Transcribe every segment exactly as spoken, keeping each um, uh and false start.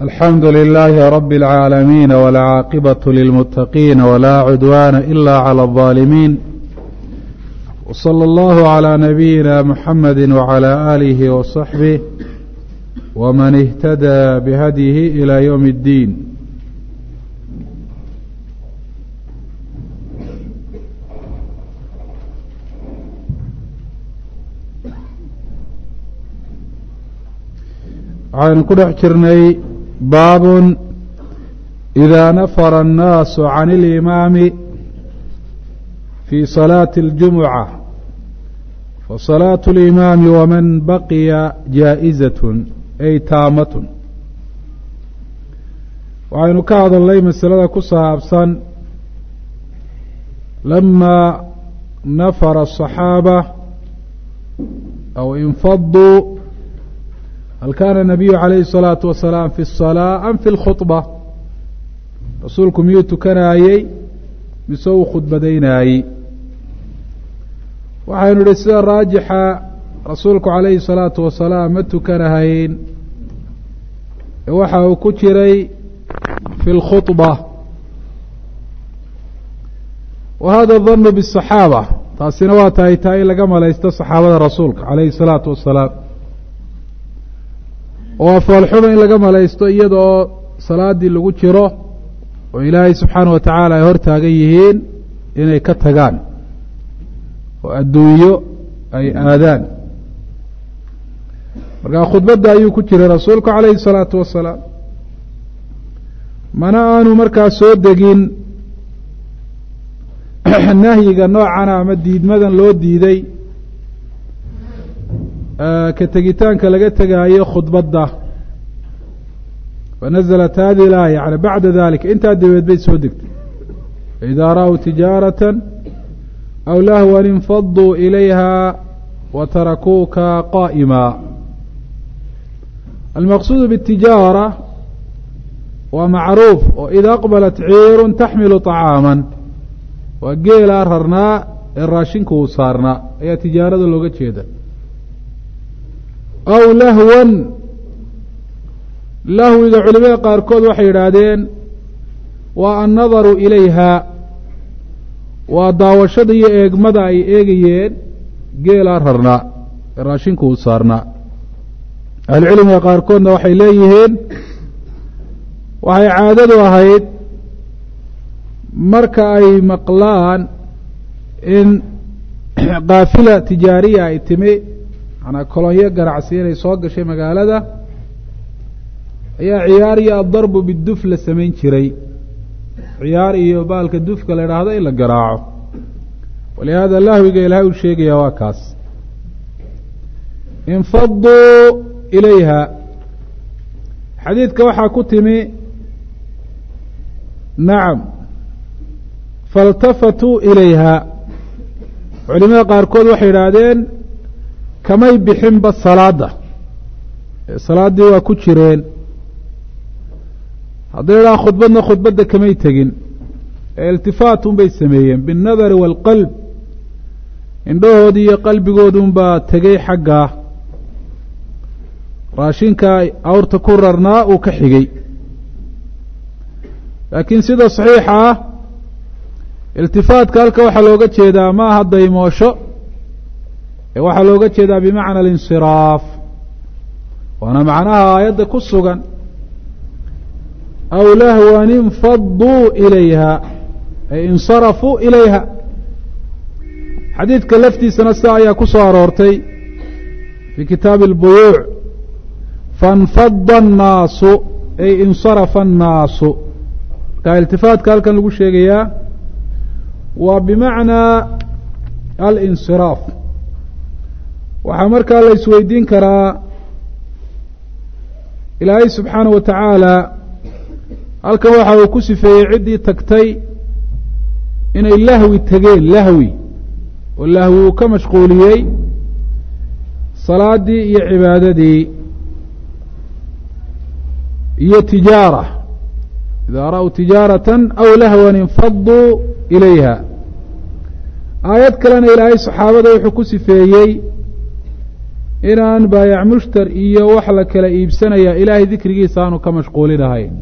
الحمد لله رب العالمين والعاقبة للمتقين ولا عدوان إلا على الظالمين وصلى الله على نبينا محمد وعلى آله وصحبه ومن اهتدى بهديه إلى يوم الدين. waxaynu ku dhex jirnay baabun إidaa nafara الnaasu can اlimaami fii salaati اljumuca fasalaatu اlimaami waman baqiya jaaئizatun ay taamatun. waxaynu ka hadalnay masalada ku saabsan lama nafara الصaxaaba aw infaduu hal kaana الnabiyu calayhi الsalaatu wasalaam fi الsalaa am fi اlkhuطba, rasuulku miyuu tukanaayey mise uu khudbadaynaayey? waxaynu idhi sida raajixa rasuulku calayhi الsalaatu wasalaam ma tukanahayn, waxa uu ku jiray fi اlkhuطba. wa hada danu bالصaxaaba, taasina waa tahay taa in laga malaysto saxaabada rasuulka calayhi الsalaatu wasalaam, oo afaalxuma in laga malaysto iyadoo salaadii lagu jiro oo ilaahay subxaanaه wa tacaala ay hor taagan yihiin inay ka tagaan oo adduunyo ay aadaan. markaa khudbadda ayuu ku jiray rasuulku calayhi الsalaatu wasalaam, mana aanu markaa soo degin nahyiga noocana ama diidmadan loo diiday ka tegitaanka laga tegaayo khudbadda. fanaزlat hadihi اlaaya yani bacda dalika, intaa dabeed bay soo degtay idaa ra'w tijaarata aw lahwan infaduu ilayha watarakuuka qaa'ima. almaqsuud bاtijaara waa macruuf, oo ida aqbalat ciiru taxmilu طacaama, waa geelaa rarnaa ee raashinku uu saarnaa ayaa tijaarada looga jeeda. aw lahwan, lahwiga culimada qaarkood waxay yidhaahdeen waa annadaru ilayha, waa daawashada iyo eegmada ay eegayeen geelaa rarnaa ee raashinku uu saarnaa. ahlucilmiga qaarkoodna waxay leeyihiin waxay caadadu ahayd marka ay maqlaan in kaafila tijaariya ay timi, manaa kolonyo ganacsi inay soo gashay magaalada, ayaa ciyaar iyo addarbu biduf la samayn jiray, ciyaar iyo baalka dufka la idhaahdo in la garaaco. walihaada lahwiga ilaahay uu sheegaya waa kaas. infaduu ilayha, xadiidka waxaa ku timi nacam faltafatuu ilayha. culimada qaarkood waxay yidhaahdeen kamay bixinba salaadda, salaaddii waa ku jireen. hadday idhaha khudbadna khudbadda kamay tegin, ee iltifaatun bay sameeyeen biاnnadari wاlqalb, indhahoodii iyo qalbigoodunbaa tegey xaggaa raashinka awrta ku rarnaa uu ka xigay. laakiin sida saxiixa ah iltifaatka halka waxaa looga jeedaa ma aha daymoosho, ee waxaa looga jeedaa bimacna alinsiraaf, waana macnaha aayadda ku sugan aw lahwan infaduu ilayha ay insarafuu ilayha. xadiidka laftiisana sida ayaa ku soo aroortay fii kitaabi اlbuyuuc, faاnfada الnaasu ay insarafa الnaasu. markaa iltifaatka halkan lagu sheegayaa waa bimacnaa alinsiraaf. waxaa markaa la isweydiin karaa ilaahay subxaanaه wa tacaala halkan waxa uu ku sifeeyey ciddii tagtay inay lahwi tegeen, lahwi oo lahwi uu ka mashquuliyey salaaddii iyo cibaadadii iyo tijaara. idaa ra'w tijaarata aw lahwan infaduu ilayha. aayad kalena ilaahay saxaabada wuxuu ku sifeeyey inaan baayac mushtar iyo wax la kala iibsanaya ilaahay dikrigiisa aanu ka mashquulinahayn.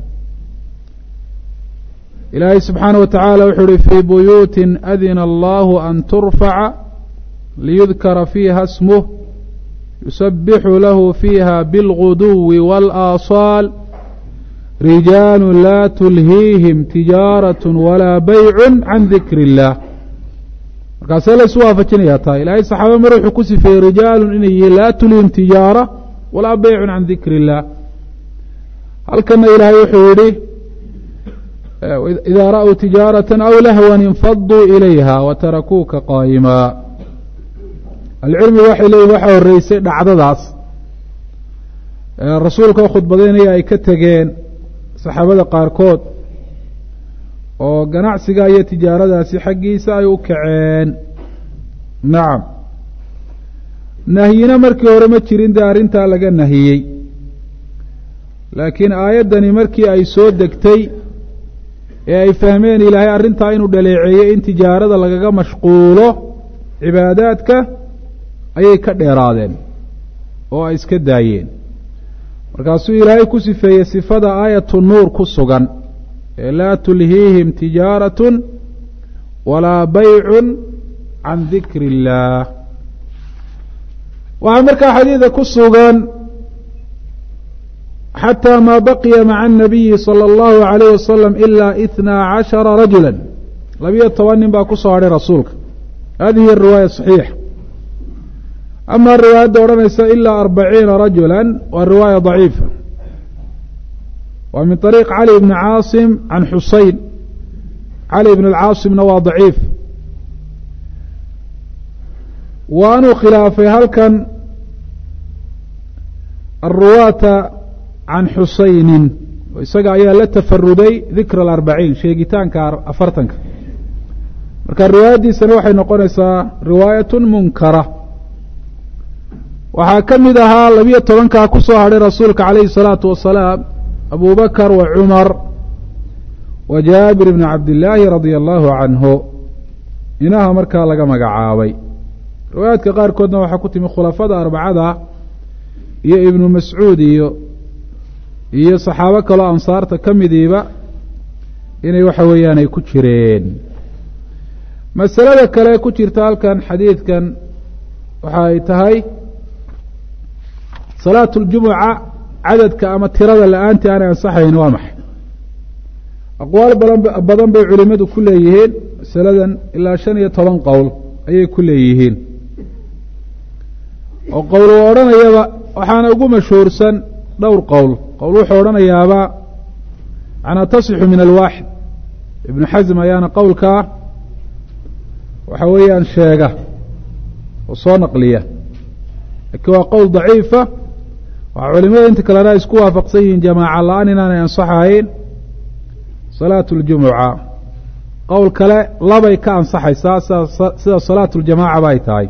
ilaahay subxaanaه wa tacaala wuxuu uhi fii buyuutin adina allahu an turfaca liyudkara fiiha smuh yusabixu lahu fiiha biاlguduwi wاlaaصaal rijaalu laa tulhiihim tijaaraة walaa baycu can dikri اllah. markaasee laysu waafajinayaa taa ilaahay saxaaba mar wuxuu ku sifeeyey rijaalu inay yihiin laa tulhiihim tijaara walaa baycu can dikri اllah. halkana ilaahay wuxuu yihi إida ra'uu tijaaraة aw lahwan infaduu ilayha watarakuuka qaa'ima. alcilmigu waxay leeyihin waxaa horeysay dhacdadaas rasuulka oo khudbadaynaya ay ka tegeen saxaabada qaarkood oo ganacsiga iyo tijaaradaasi xaggiisa ay u kaceen. nacam, nahyina markii hore ma jirin dee arrintaa laga nahiyey, laakiin aayaddani markii ay soo degtay ee ay fahmeen ilaahay arrintaa inuu dhaleeceeyey in tijaarada lagaga mashquulo cibaadaadka ayay ka dheeraadeen oo ay iska daayeen. markaasuu ilaahay ku sifeeyey sifada aayatu nuur ku sugan ee laa tulhiihim tijaaratun walaa baycun can dikri illaah. waxaa markaa xadiida ku sugan xatى ma baqiya maca الnabiyi salى اllahu عalayh wasalam ilaa ithnaa cashara rajula, labiyo toban nin baa ku soo hadhay rasuulka. hadihi riwaaya صaxiixa. ama riwaayadda odhanaysa ilaa arbaciina rajula waa riwaaya ضaciifa, waa min طariiq cali bni caasim can xusein. cali bn اcaasimna waa ضaciif. waanuu khilaafay halkan aruwaata can xusaynin, isaga ayaa la tafaruday dikra alarbaciin, sheegitaanka afartanka. marka riwaayaddiisana waxay noqonaysaa riwaayat munkara. waxaa ka mid ahaa labiyo tobankaa ku soo hadhay rasuulka calayhi الsalaatu wasalaam abu bakr wa cumar wa jaabir bni cabdillaahi radia allahu canhu. inaha markaa laga magacaabay. riwaayaadka qaarkoodna waxaa ku timi khulafada arbacada iyo ibnu mascuud iyo iyo saxaabo kaloo ansaarta ka midiiba inay waxa weeyaan ay ku jireen. masalada kale ku jirta halkan xadiidkan waxa ay tahay salaatu اljumuca cadadka ama tirada la-aanti aanay ansaxayn waa maxay. aqwaal badan badan bay culimadu ku leeyihiin masaladan, ilaa shan iyo toban qowl ayay ku leeyihiin. oo qowl u odhanayaba waxaana ugu mashhuursan dhowr qowl. qowl wuxuu odhanayaaba macnaa tasixu min alwaaxid. ibnu xasm ayaana qowlkaa waxa weeyaan sheega oo soo naqliya, laakiin waa qowl daciifa. waxaa culimada inta kalena isku waafaqsan yihiin jamaaca la-aan inaanay ansaxayn salaatu اljumuca. qowl kale labay ka ansaxaysaa sida salaatu اljamaaca ba ay tahay.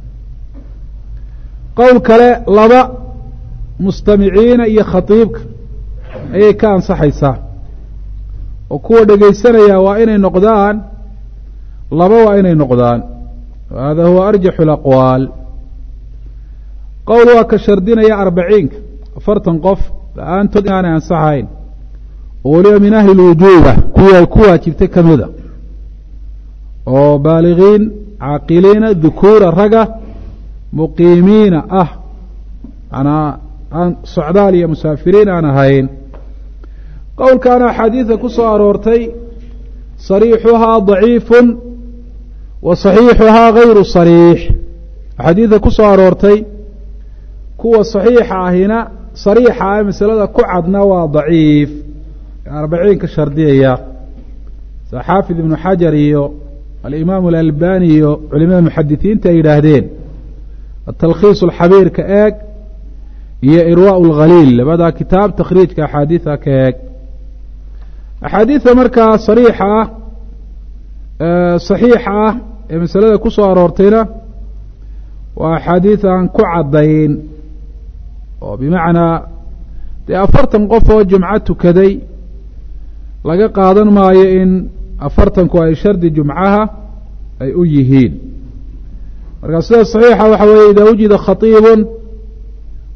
qowl kale laba mustamiciina iyo khatiibka ayay ka ansaxaysaa, oo kuwa dhegaysanaya waa inay noqdaan laba waa inay noqdaan. hada huwa arjaxu اlaqwaal. qowl waa ka shardinaya arbaciinka, afartan qof la-aantood inaanay ansaxayn, oo weliba min ahli lwujuuba kuwii ay ku waajibtay ka mida, oo baaligiin caaqiliina dukuura raga muqiimiina ah, manaa aan socdaal iyo musaafiriin aan ahayn. qowlkaana axaadiida ku soo aroortay sariixuhaa daciifun wa saxiixuhaa gayru sariix. axaadiida ku soo aroortay kuwa saxiixa ahina sariixa ah masalada ku cadna waa daciif, arbaciinka shardiyaya. sa xaafid ibnu xajar iyo alimaamu alalbani iyo culimada muxadisiinta ay yidhaahdeen atalkhiis alxabiirka eeg iyo irwaa اlghaliil, labadaa kitaab takhriijka axaadiida ka eeg. axaadiida markaa sariixa ah saxiixa ah ee masalada ku soo aroortayna waa axaadiid aan ku caddayn, oo bimacnaa dee afartan qof oo jumco tukaday laga qaadan maayo in afartanku ay shardi jumcaha ay u yihiin. markaa sida saxiixa waxa weeye idaa wujida khatiibun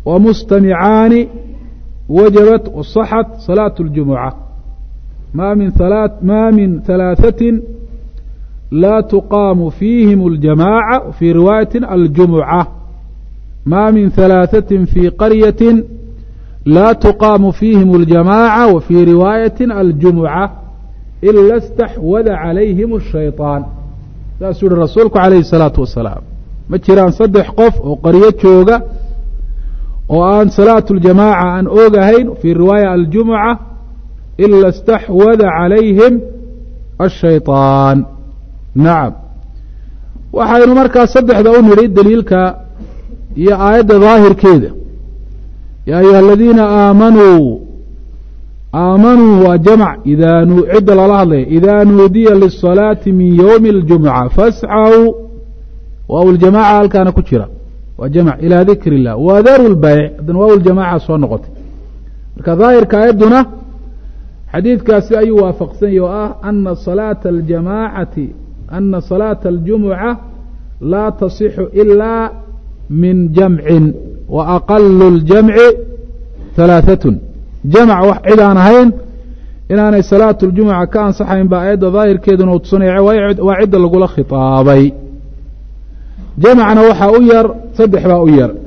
ومستمعان وجبت وصحت صلاة الجمعة ما من ثلاث ما من ثلاثة لا تقام فيهم الجماعة في رواية الجمعة ما من ثلاثة في قرية لا تقام فيهم الجماعة وفي رواية الجمعة إلا استحوذ عليهم الشيطان سأسول الرسول عليه الصلاة والسلام ما jiraan saddex qof oo qaryo jooga oo aan salaatu الجamاعة aan ogahayn في رواية الجمعة إلا استحوذ عليهم الشيطان نعم waxaynu markaa saddexda u nidhi daliilka iyo aayadda daahirkeeda yaa ayuha aladiina aamanuu aamanuu waa jamc idaa cidda lala hadlaya idaa nuudiya lisalaati min ywmi اljumca fascaw waaw ljamaca halkaana ku jira waa jamc ilaa dikr اllah wadaru lbayc haddana waaw ljamaca soo noqotay marka daahirka aayadduna xadiidkaasi ayuu waafaqsanyay oo ah ana salaata aljamaacati ana salaata aljumuca laa tasixu ilaa min jamcin wa aqalu اljamci halaaثatun jamc wax cid aan ahayn inaanay salaatu اljumuca ka ansaxayn ba aayadda daahirkeeduna uu tusinaya waa cidda lagula khitaabay jamcna waxaa u yar saddex baa u yar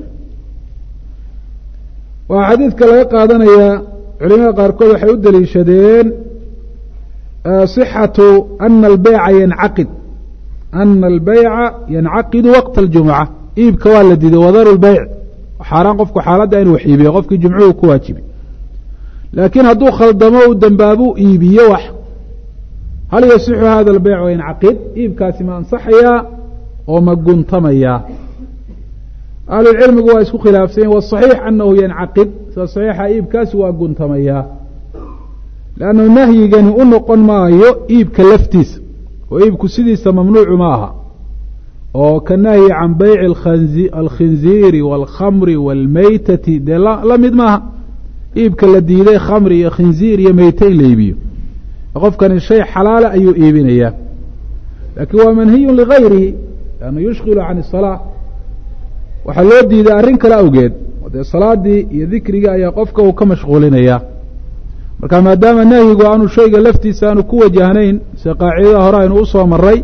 waa xadiidka laga qaadanaya culimada qaarkood waxay u daliishadeen صixatu ana albeyca yancaqid ana albeyca yancaqidu waqta اljumca iibka waa la diiday wadaru lbeyc xaaraan qofku xaaladda inu wax iibiyo qofkii jumcuhu ku waajibay laakiin hadduu khaldamo u dembaabuu iibiyo wax hal yasixu hada albeyc wayancaqid iibkaasi ma ansaxayaa oo ma guntamayaa ahlulcilmigu waa isku khilaafsanyen waصaxiix anahu yancaqid sida saxiixa iibkaasi waa guntamayaa leannu nahyigani u noqon maayo iibka laftiisa oo iibku sidiisa mamnuucu ma aha oo ka nahyi can beyci alkhinziiri wاlkhamri wاlmeytati dee la mid maaha iibka la diiday khamri iyo khinziir iyo meyte in la iibiyo qofkani shay xalaala ayuu iibinayaa laakiin waa manhiyu ligayrihi lannu yushkilu can الsalaa waxaa loo diiday arrin kale awgeed dee salaadii iyo dikrigii ayaa qofka uu ka mashquulinayaa marka maadaama nahyigu aanu shayga laftiisa aanu ku wajahnayn sida qaacidada hore aynu usoo maray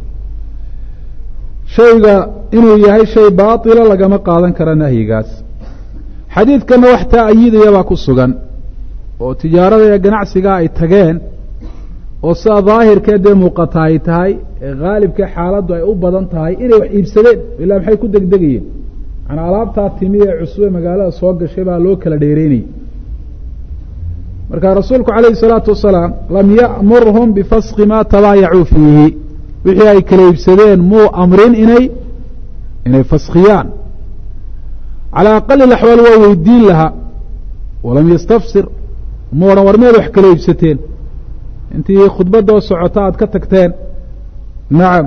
shayga inuu yahay shay baatila lagama qaadan kara nahyigaas xadiidkana wax taa ayidaya baa ku sugan oo tijaarada iyo ganacsiga ay tageen oo sida daahirkee dee muuqata ay tahay ee haalibkee xaaladdu ay u badan tahay inay wax iibsadeen ilaa maxay ku degdegayeen manaa alaabtaa timi ee cusube magaalada soo gashay baa loo kala dheereynayay marka rasuulku calayhi الsalaatu wasalaam lam ya'murhum bifaski ma tabaayacuu fiihi wixii ay kala iibsadeen muu amrin inay inay faskiyaan calى aqali اaxwaal waa weydiin lahaa walam yastafsir mu odhan war meed wax kala iibsateen intii khudbadoo socota aad ka tagteen nacam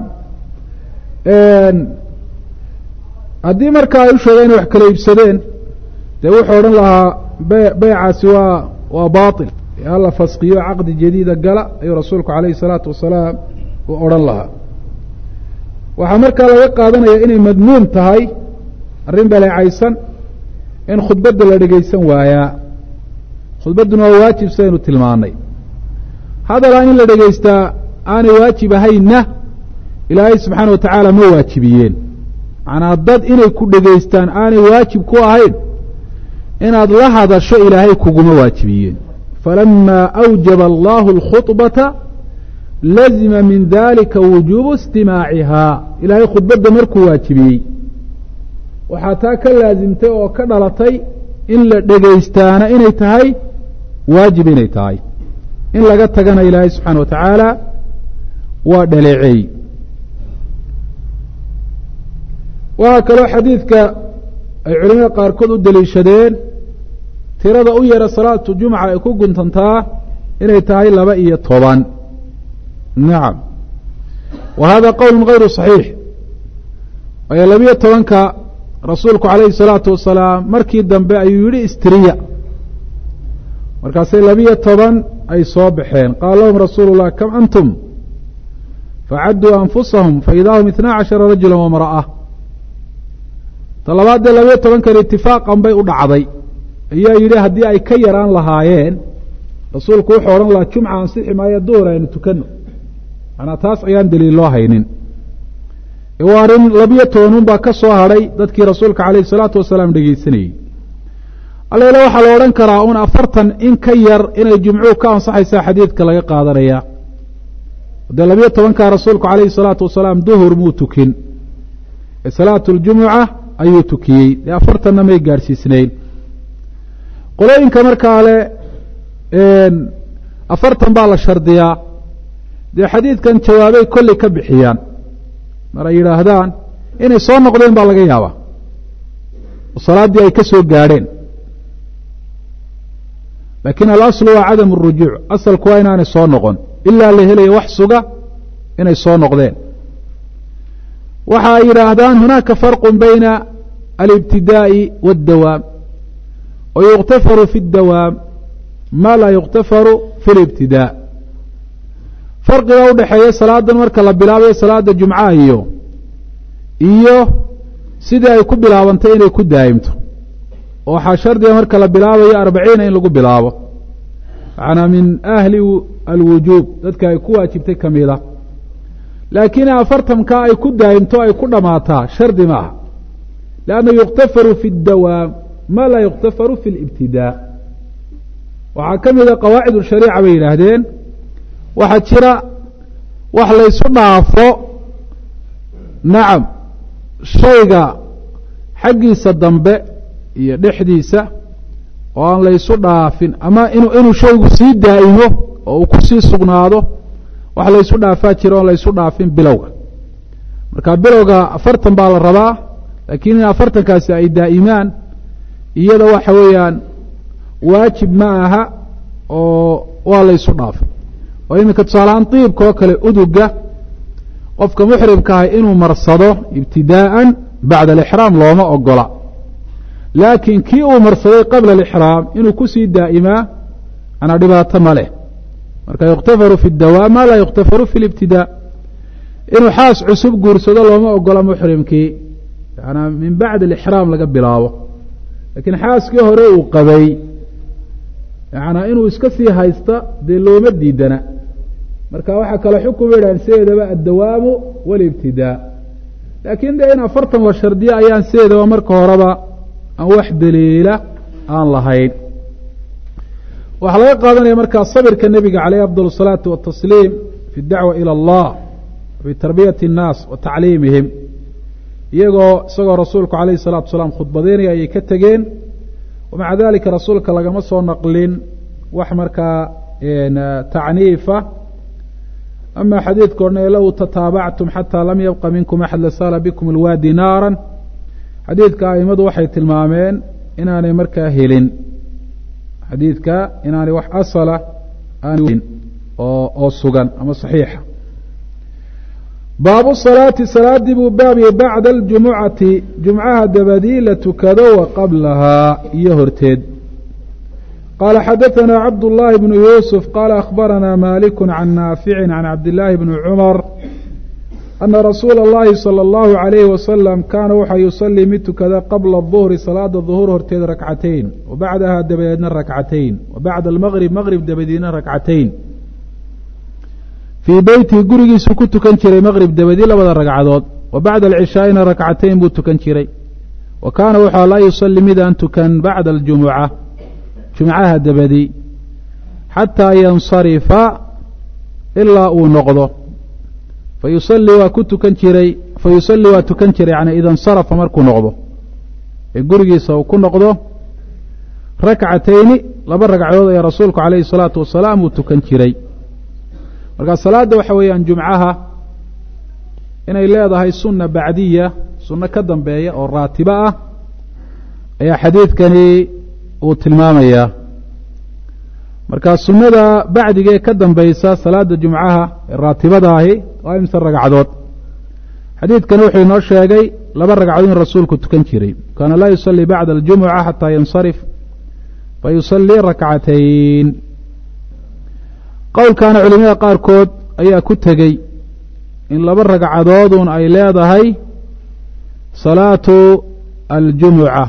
haddii marka ay u sheegeen inay wax kala iibsadeen dee wuxuu odhan lahaa beycaasi waa waa baطil hala faskiyo caqdi jadiida gala ayuu rasuulku calayhi الsalaatu wasalaam u odhan lahaa waxaa markaa laga qaadanaya inay madmuum tahay arrin baleecaysan in khudbadda la dhegaysan waayaa khudbadduna waa waajib sidaynu tilmaanay hadalaa in la dhegaystaa aanay waajib ahaynna ilaahay subxaana wa tacaala ma waajibiyeen macnaa dad inay ku dhegaystaan aanay waajib ku ahayn inaad la hadasho ilaahay kuguma waajibiyeen falamaa awjaba allahu alkhudbata lazima min dalika wujuubu istimaacihaa ilaahay khudbadda markuu waajibiyey waxaa taa ka laasimtay oo ka dhalatay in la dhegaystaana inay tahay waajib inay tahay in laga tagana ilaahay subxaana wa tacaala waa dhaleeceey waxaa kaloo xadiidka ay culimada qaarkood u daliishadeen tirada u yara salaatu jumca ay ku guntantaa inay tahay laba iyo toban nacam wa hada qowl gayru صaxiix waayo labiyo tobanka rasuulku calayhi الsalaatu wasalaam markii dambe ayuu yihi istriya markaasay labiyo toban ay soo baxeen qaala lahum rasuulu الlah kam antum facadduu anfusahum faida hum itnaa cashara rajula wamra'a talabaad ee labayo tobankan itifaaqan bay u dhacday ayaa yidhi haddii ay ka yaraan lahaayeen rasuulku wuxuu odhan lahaa jumca ansixi maayo duhur aynu tukano manaa taas ayaan daliil loo haynin waa arrin labiyo tobanun baa ka soo hadhay dadkii rasuulka calayhi salaatu wasalaam dhegeysanayey allela waxaa la odhan karaa un afartan in ka yar inay jumcuhu ka ansaxaysaa xadiidka laga qaadanaya dee labiyo tobankaa rasuulku calayhi salaatu wasalaam duhur muu tukin ee salaatu ljumuca ayuu tukiyey dee afartanna may gaadhsiisnayn qolooyinka markaa le afartan baa la shardiyaa dee xadiidkan jawaabay kolley ka bixiyaan mar ay yidhaahdaan inay soo noqdeen baa laga yaabaa oo salaaddii ay ka soo gaadheen laakiin alaslu waa cadam اrujuuc asalku waa inaanay soo noqon ilaa la helayo wax suga inay soo noqdeen waxa ay yidhaahdaan hunaaka farqu bayna alibtidaa'i waاdawaam wa yukhtafaru fi اdawaam ma laa yukhtafaru fi اlibtidaa farqiga udhexeeya salaadan marka la bilaabayo salaada jumcaha iyo iyo sidii ay ku bilaabantay inay ku daa'imto oo waxaa shardiga marka la bilaabayo arbaciina in lagu bilaabo macnaa min ahli alwujuub dadka ay ku waajibtay ka mida laakiin afartanka ay ku daa'imto ay ku dhammaataa shardi maaha lianna yukhtafaru fi اdawaam ma laa yukhtafaru fi اlibtidaa waxaa ka mida qawaacid shariica bay yidhaahdeen waxaa jira wax laysu dhaafo nacam shayga xaggiisa dambe iyo dhexdiisa oo aan laysu dhaafin ama inu inuu shaygu sii daa'imo oo uu ku sii sugnaado wax laysu dhaafaa jira oon laysu dhaafin bilowga marka bilowga afartan baa la rabaa laakiin in afartankaasi ay daa'imaan iyada waxa weeyaan waajib ma aha oo waa laysu dhaafay oo iminka tusaalahaan diibka oo kale uduga qofka muxrimka ah inuu marsado ibtidaa'an bacda alixraam looma ogola laakiin kii uu marsaday qabla alixraam inuu kusii daa'imaa anaa dhibaato ma leh marka yukhtafaru fi اdawaam ma laa yukhtafaru fi اlibtidaa inuu xaas cusub guursado looma ogola muxrimkii yanaa min bacdi alixraam laga bilaabo laakiin xaaskii hore uu qabay yanaa inuu iska sii haysta dee looma diidana marka waxaa kale xukuma yidhahan sideedaba addawaamu walibtidaa laakiin dee in afartan la shardiyo ayaan sideedaba marka horeba aan wax daliila aan lahayn waxaa laga qaadanaya markaa sabirka nebiga caleyh afdal الsalaatu watasliim fi اdacwa ilى اllah fi tarbiyati الnaas wa tacliimihim iyagoo isagoo rasuulku alayh الsalatu wasalaam khudbadeynaya ayay ka tegeen wamaca dalika rasuulka lagama soo naqlin wax markaa tacniifa ama xadiidka odhanaya low tataabactum xataa lam yabqa minkum axad lasala bikum اlwaadi naara xadiidka aimadu waxay tilmaameen inaanay markaa helin xadiidka inaanay wax asala aan oo oo sugan ama saxiixa baabu salaati salaadii buu baabiyey bacda aljumucati jumcaha dabadii la tukado wa qablahaa iyo horteed qaala xadaثana cabd الlahi bnu yuusuf qaala akhbarana malik can naafici can cabd illaahi bni cumar ana rasuula اllahi salى اllahu عalayhi wasalam kaana waxaa yusalii mid tukada qabla الظuhri salaada ظuhuur horteed rakcatayn wa bacdaha dabadeedna rakcatayn wa bacda almgrib mgrib dabadeedna rakcatayn fii beytihi gurigiisuu ku tukan jiray mgrib dabadii labada ragcadood wa bacda alcishaa'ina rakcatayn buu tukan jiray wa kaana wuxua laa yusali midaan tukan bacda aljumuca jumcaha dabadii xataa yansarifa ilaa uu noqdo fayusalii waa ku tukan jiray fayusallii waa tukan jiray yani ida insarafa markuu noqdo ee gurigiisa uu ku noqdo rakcatayni laba ragcadood ee rasuulku calayhi الsalaatu wasalaam uu tukan jiray marka salaadda waxa weeyaan jumcaha inay leedahay sunna bacdiya sunno ka dambeeya oo raatibo ah ayaa xadiidkani uu tilmaamayaa marka sunnada bacdiga ee ka dambaysa salaada jumcaha ee raatibada ahi waa imse ragcadood xadiidkani wuxuu inoo sheegay laba ragcadood in rasuulku tukan jiray kaana laa yusalii bacda aljumuca xataa yansarif fayusalii rakcatayn qowlkaana culimada qaarkood ayaa ku tegey in laba ragcadoodun ay leedahay salaatu aljumuca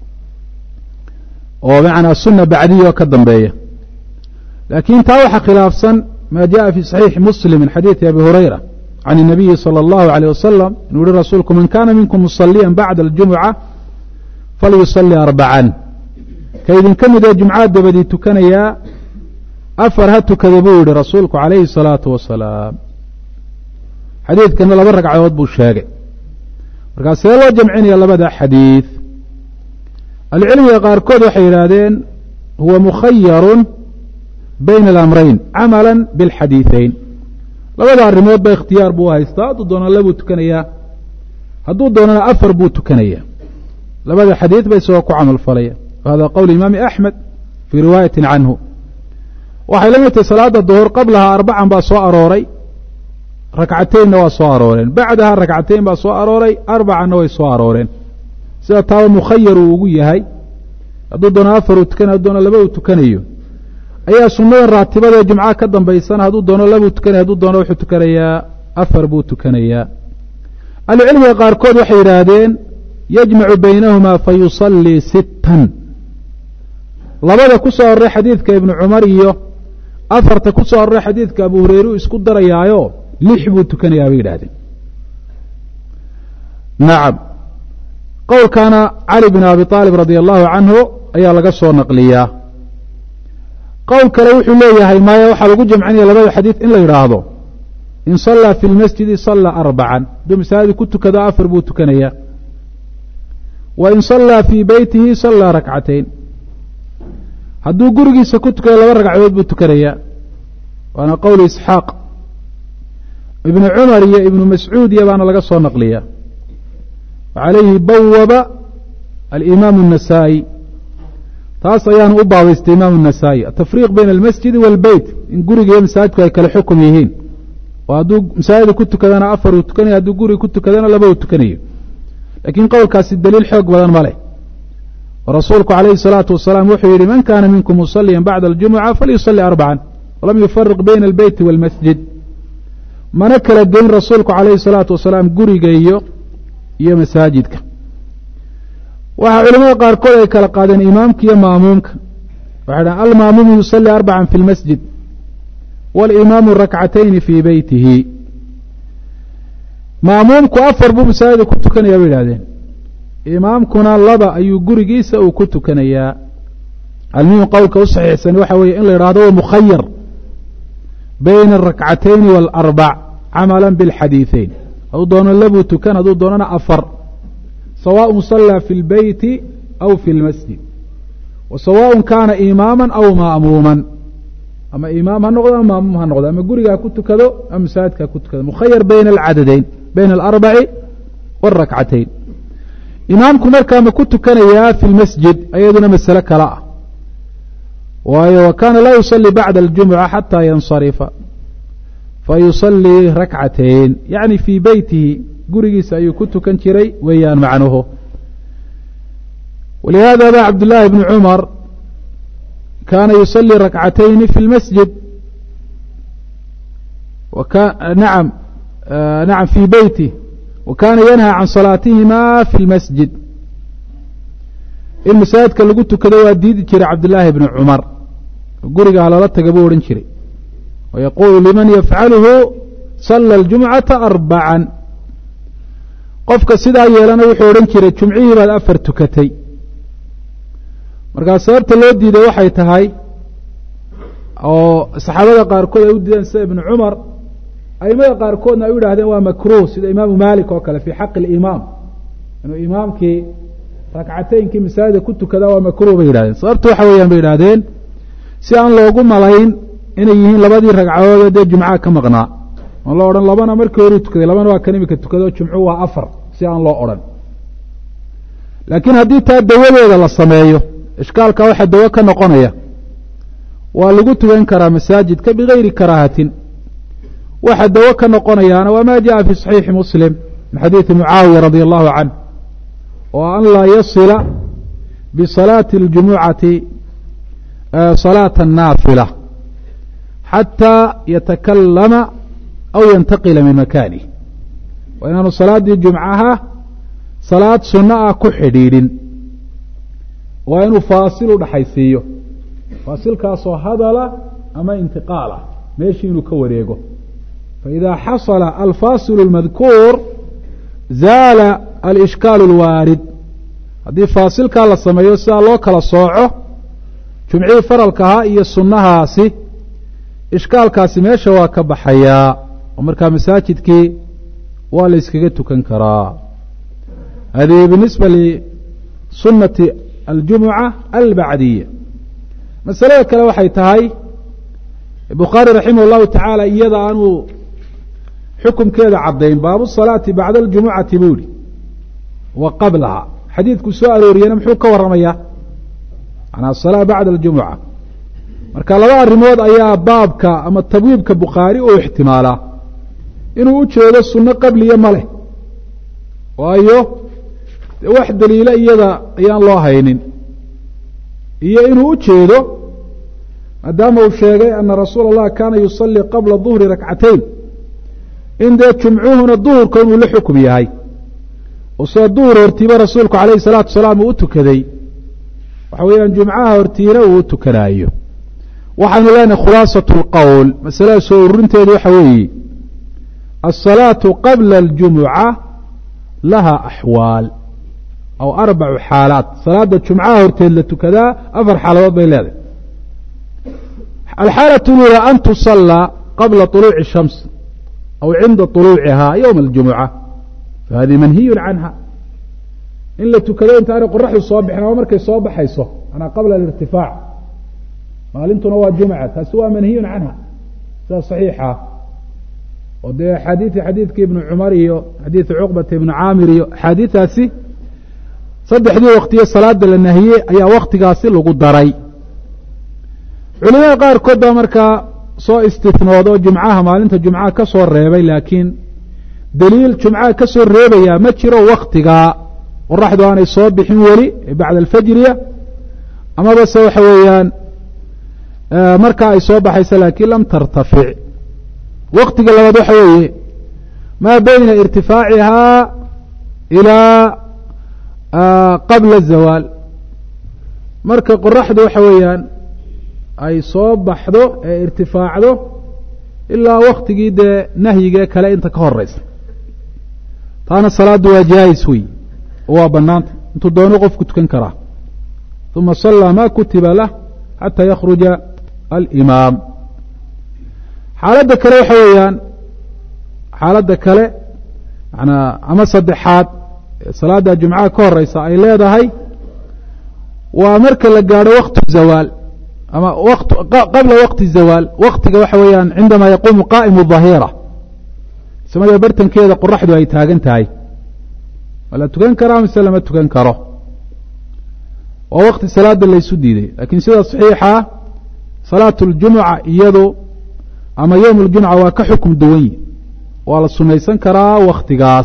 oo macnaa sunna bacdiya oo ka dambeeya laakiin taa waxaa khilaafsan ma jaءa fi صaxiixi muslim min xadiiثi abi hurayra can الnabiyi salى اllahu عalيه wasalam inuu yihi rasuulku man kana minkum musaliya bacda اljumuca falyusalli arbacan ka idinka midee jumcaa dabadii tukanayaa afar ha tukada buu yihi rasuulku calayhi الsalaaةu wasalaam xadiidkana laba ragcadood buu sheegay markaa see loo jamcinaya labada xadiid ahlucilmiga qaarkood waxay yidhaahdeen huwa mukhayaru bayna alamrayn camala biاlxadiiثayn labada arrimood ba ikhtiyaar buu haystaa hadduu doonana labuu tukanayaa hadduu doonana afar buu tukanayaa labada xadiid ba isagoo ku camal falaya wahada qowl imaami axmed fii riwaayati canhu waxay la mid tahay salaada duhur qablaha arbacan baa soo arooray rakcateynna waa soo arooreen bacdaha rakcateyn baa soo arooray arbacanna way soo arooreen sida taaba mukhayar uu ugu yahay hadduu doono afar uu tukanayo hadduu doono laba uu tukanayo ayaa sunnada raatibadaee jumca ka dambaysana hadduu doono labuu tukanaya hadduu doono wuxuu tukanayaa afar buu tukanayaa ahlucilmiga qaarkood waxay yidhaahdeen yajmacu baynahumaa fa yusallii sittan labada ku soo aroray xadiidka ibnu cumar iyo afarta ku soo aroray xadiidka abu hureyre u isku darayaayo lix buu tukanayaa bay yidhahdeen nacam qowlkaana cali bin abi aalib radia allahu canhu ayaa laga soo naqliyaa qowl kale wuxuu leeyahay maya waxaa lagu jamcinaya labada xadiid in la yidhaahdo in sallaa fi lmasjidi sallaa arbacan hadduu masaajid ku tukado afar buu tukanayaa wa in sallaa fii beytihi sallaa rakcateyn hadduu gurigiisa ku tukado laba ragcadood buu tukanayaa waana qowl isxaaq ibnu cumar iyo ibnu mascuud iyo baana laga soo naqliyaa wacalayhi bawaba alimaamu النasaa'i taas ayaanu u baabaystay imaamu النasaa'i atafriiq bayna almasjidi wاlbeyt in guriga iyo masaajidku ay kale xukum yihiin oo hadduu masaajida ku tukadana afar uu tukanayo hadduu guriga ku tukadana laba uu tukanayo laakiin qowlkaasi daliil xoog badan ma leh oo rasuulku calayhi الsalaatu wasalaam wuxuu yihi man kana minkum musaliya bacda اljumuca falyusali arbacan walam yufariq bayna albeyti wاlmasjid mana kala geyn rasuulku calayhi الsalaatu wasalaam guriga iyo iyo masaajidka waxaa culamada qaarkood ay kala qaadeen imaamka iyo maamuumka waxay dhahen almaamuumu yusalli arbacan fi lmasjid walimaamu rakcatayni fii beytihi maamuumku afar buu masaajida ku tukanayaa bay idhahdeen imaamkuna laba ayuu gurigiisa uu ku tukanayaa almuhim qowlka u saxiixsan waxa weeye in la yidhahdo wa mukhayar bayna arakcatayni waalarbac camala biاlxadiiثeyn hadduu doono labuu tukan hadduu doonana afar sawaء صلى في البيت أو في المسجد وسواء كان إماما أو مأموما أما إمام ha noqdo ama maأmuum ha noqdo ama gurigaa ku tukado ama masaajidkaa ku tukado مkhayر byn الcadadeyn byn الأربع والرakcatayn imaamku markaa ma ku tukanayaa في الmasجid ayaduna masale kale ah waayo وkana laa يuصلي baعda الجuمعة xatى ينصرفa fayuصلي rakcatayn yaعni fii beytihi gurigiisa ayuu ku tukan jiray weeyaan macnuhu walihaada ba cabdالlahi bn cumar kaana yusalii rakcatayni fi اlmasjid nacam nacam fii beyti wa kaana yanhى can salaatihima fi اlmasjid in masaajidka lagu tukado waa diidi jiray cabdالlahi bn cumar guriga halala taga buu odhan jiray wayaquulu liman yafcaluhu sala اljumcaةa arbacan qofka sidaa yeelana wuxuu odhan jiray jumcihii baad afar tukatay markaa sababta loo diiday waxay tahay oo saxaabada qaarkood ay u diideen sida ibnu cumar aimada qaarkoodna ay u yidhahdeen waa makruh sida imaamu malik oo kale fii xaqi اlimaam inuu imaamkii rakcateynkii masaajida ku tukadaa waa makruh bay yidhahdeen sababta waxa weeyaan bay yidhahdeen si aan loogu malayn inay yihiin labadii ragcadood dee jumca ka maqnaa aan loo odhan labana markii horuu tukaday labana waa kan imika tukado jumcu waa afar si aan loo odhan laakiin haddii taa dawadeeda la sameeyo ishkaalka waxa dawo ka noqonaya waa lagu tukan karaa masaajidka bigayri karaahatin waxa dawo ka noqonayaana waa ma jaءa fi صaxiixi muslim min xadiiثi mucaawiya radia allahu canh oo an laa yasila bisalaati اljumucati salaata naafila xataa yatakalama aw yantaqila min makanih waa inaanu salaaddii jumcaha salaad sunno ah ku xidhiidhin waa inuu faasil u dhaxaysiiyo faasilkaasoo hadala ama intiqaal ah meeshii inuu ka wareego faidaa xasala alfaasilu اlmadkuur zaala alishkaalu اlwaarid haddii faasilkaa la sameeyo sidaa loo kala sooco jumcihii faralka ahaa iyo sunnahaasi ishkaalkaasi meesha waa ka baxayaa oo markaa masaajidkii waa la yskaga tukan karaa hadihi binisba lisunati aljumuca albacdiya masalada kale waxay tahay bukhaari raximah اllahu tacaala iyada aanuu xukumkeeda caddayn baabu salaati bacda aljumucati buu yihi wa qablaha xadiidku soo arooriyena muxuu ka warramayaa manaa asalaa bacda aljumuca marka laba arrimood ayaa baabka ama tabwiibka bukhaari uu ixtimaalaa inuu u jeedo sunno qabliya ma leh waayo wax daliilo iyada ayaan loo haynin iyo inuu u jeedo maadaama uu sheegay ana rasuula اllah kaana yusalii qabla duhri rakcatayn in dee jumcuhuna duhurka inuu la xukum yahay oo sida duhur hortiiba rasuulku calayhi الsalaatu wasalaam uu u tukaday waxa weeyaan jumcaha hortiina uu u tukanaayo waxaanu leenahay khulaasaة اlqowl masalada soo ururinteedu waxa weeye الصalaaةu qabla اljumuca laha axwaal aw arbacu xaalaat salaada jumcaha horteed la tukadaa afar xaaladood bay leedahay alxaalaة اlula an tusallaa qabla طuluuci الshams aw cinda طuluuciha ywma اljumuca fahadihi manhiyu canha in la tukado intaanay qoraxdu soo bixin ama markay soo baxayso manaa qabla alirtifaac maalintuna waa jumca taasi waa manhiyun canha sida صaxiixa oo dee axaadiii xadiidka ibnu cumar iyo xadiidu cuqbata ibnu caamir iyo axaadiidaasi saddexdii waktiye salaada la nahiyey ayaa waktigaasi lagu daray culimada qaarkood baa markaa soo istinoodo jumcaha maalinta jumcaha ka soo reebay laakiin daliil jumcaha ka soo reebayaa ma jiro waktigaa qoraxdu aanay soo bixin weli bacda alfajriya amaba se waxa weeyaan markaa ay soo baxaysa laakiin lam tartafic waktiga labaad waxa weeye maa bayna irtifaacihaa ilaa qabla zawaal marka qoraxdu waxa weeyaan ay soo baxdo ee irtifaacdo ilaa waktigii dee nahyigee kale inta ka horeysa taana salaaddu waa jaais wey oo waa banaanta intuu doono qofku tukan karaa uma sallaa ma kutiba lah xataa yakhruja alimaam xaaladda kale waxa weeyaan xaaladda kale manaa ama saddexaad salaada jumcaha ka horeysa ay leedahay waa marka la gaadho waktu zawaal ama wt qabla waqti zawaal waktiga waxa weeyaan cindamaa yaquumu qaa'imu ظahiira samada bartankeeda qoraxdu ay taagan tahay ma la tukan karaa mise lama tukan karo waa wakti salaada laysu diiday lakiin sida صaxiixa salaat اljumuca iyadu ama yowm اljumca waa ka xukum duwan yi waa la sunaysan karaa waktigaas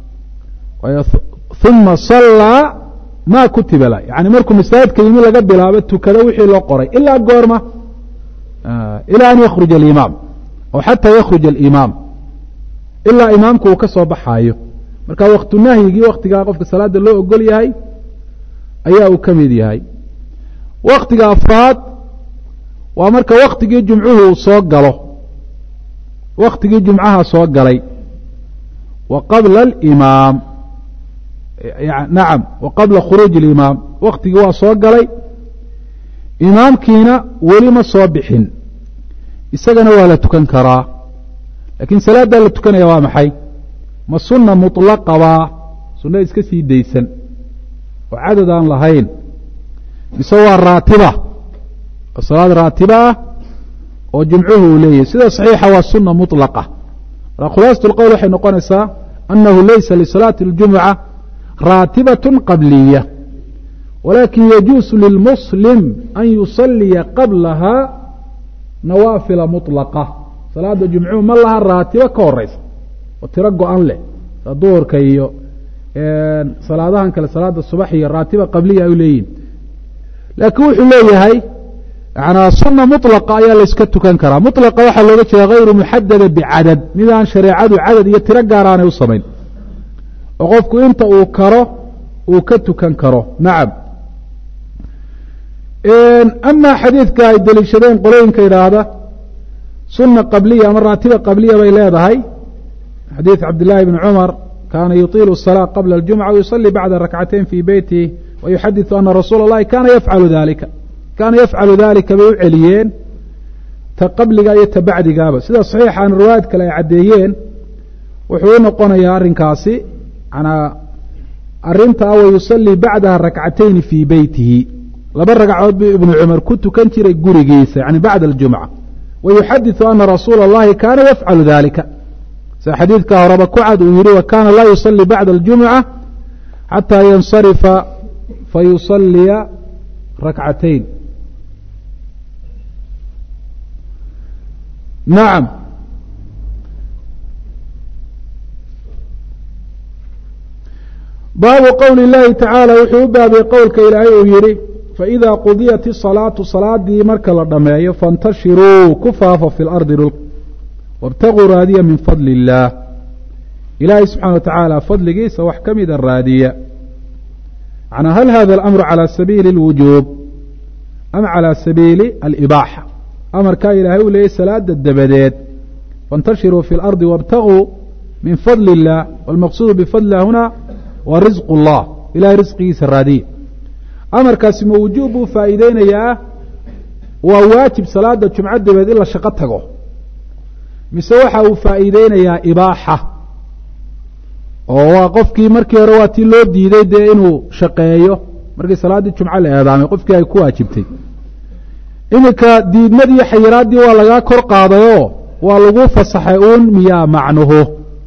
uma sallaa ma kutiba la yani markuu masaajidka yimi laga bilaabo tukado wixii loo qoray ilaa goorma ilaa an yakruja alimaam aw xataa yakruja alimaam ilaa imaamku uu ka soo baxaayo marka waktu nahyigii waktigaa qofka salaada loo ogol yahay ayaa uu ka mid yahay waktiga afraad waa marka waktigii jumcuhu uu soo galo waktigii jumcaha soo galay wa qabla alimaam nacam wa qabla khuruuji alimaam waktigii waa soo galay imaamkiina weli ma soo bixin isagana waa la tukan karaa laakiin salaaddaa la tukanaya waa maxay ma sunna muطlaqabaa sunna iska sii daysan oo cadad aan lahayn mise waa raatiba oo salaad raatiba ah oo jumcuhu uu leeyahay sida صaxiixa waa sunna muطlaqa marka khulaasaة اlqowl waxay noqonaysaa anahu laysa lisalaati اljumuca raatibaة qabliya walakin yajuusu lilmuslim an yusaliya qablaha nawaafila muطlaqa salaada jumcuhu ma laha raatiba ka horeysa oo tiro go-an leh sa duhurka iyo salaadahan kale salaada subax iyo raatiba qabliya ay leeyihin laakiin wuxuu leeyahay yanaa sunna muطlaqa ayaa la iska tukan karaa muطlaqa waxaa looga jeeda hayru muxadada bicadad midaan shareecadu cadad iyo tiro gaar aanay u samayn oo qofku inta uu karo uu ka tukan karo. nacam. amaa xadiidka ay deliishadeen qolooyinka yidhaahda sunna qabliya ama raatiba qabliya bay leedahay. xadiid cabdillaahi bni cumar kaana yuطiilu الsalaa qabla اljumca wayusalii bacda rakcatayn fii beytih wayuxadiثu ana rasuula اllahi kaana yafcalu dalika kaana yafcalu dalika bay u celiyeen ta qabliga iyo ta bacdigaaba. sida saxiixan riwaayad kale ay caddeeyeen wuxuu u noqonayaa arrinkaasi manaa arrinta a wayusalii bacdaha rakcatayni fii beytihi laba ragcadood buu ibnu cumar ku tukan jiray gurigiisa yani bacda aljumca wayuxadiثu ana rasuula اllahi kaana yafcalu dalika sida xadiidka horeba ku cad uu yihi wakaana laa yusalii bacda aljumca xataa yansarifa fayusaliya rakcatayn. nacam. baabu qowli اllahi tacaala wuxuu u baabiyey qowlka ilaahay uu yihi faإida qudiyat الصalaatu salaadii marka la dhameeyo faاntashiruu ku faafo fi اlardi dhulka wاbtaguu raadiya min fadli اllah ilaahay subxaana wa tacaala fadligiisa wax ka mida raadiya. manaa hal hada alamru calى sabiili اlwujuub am calى sabiili alibaaxa. amarkaa ilaahay uu leeyay salaada dabadeed faاntashiruu fi اlardi wاbtaguu min fadli اllah wاlmaqsuudu bifadlilah huna wa risq اllah ilahay risqigiisa raadiya. amarkaasi ma wujuub buu faa'iideynayaa waa waajib salaada jumco dabeed in la shaqo tago mise waxa uu faa'iideynayaa ibaaxa oo waa qofkii markii hore waa tii loo diiday dee inuu shaqeeyo markii salaaddii jumco la eedaamay qofkii ay ku waajibtay. iminka diidmadii iyo xayiraaddii waa lagaa kor qaadayoo waa lagu fasaxay uun miyaa macnuhu.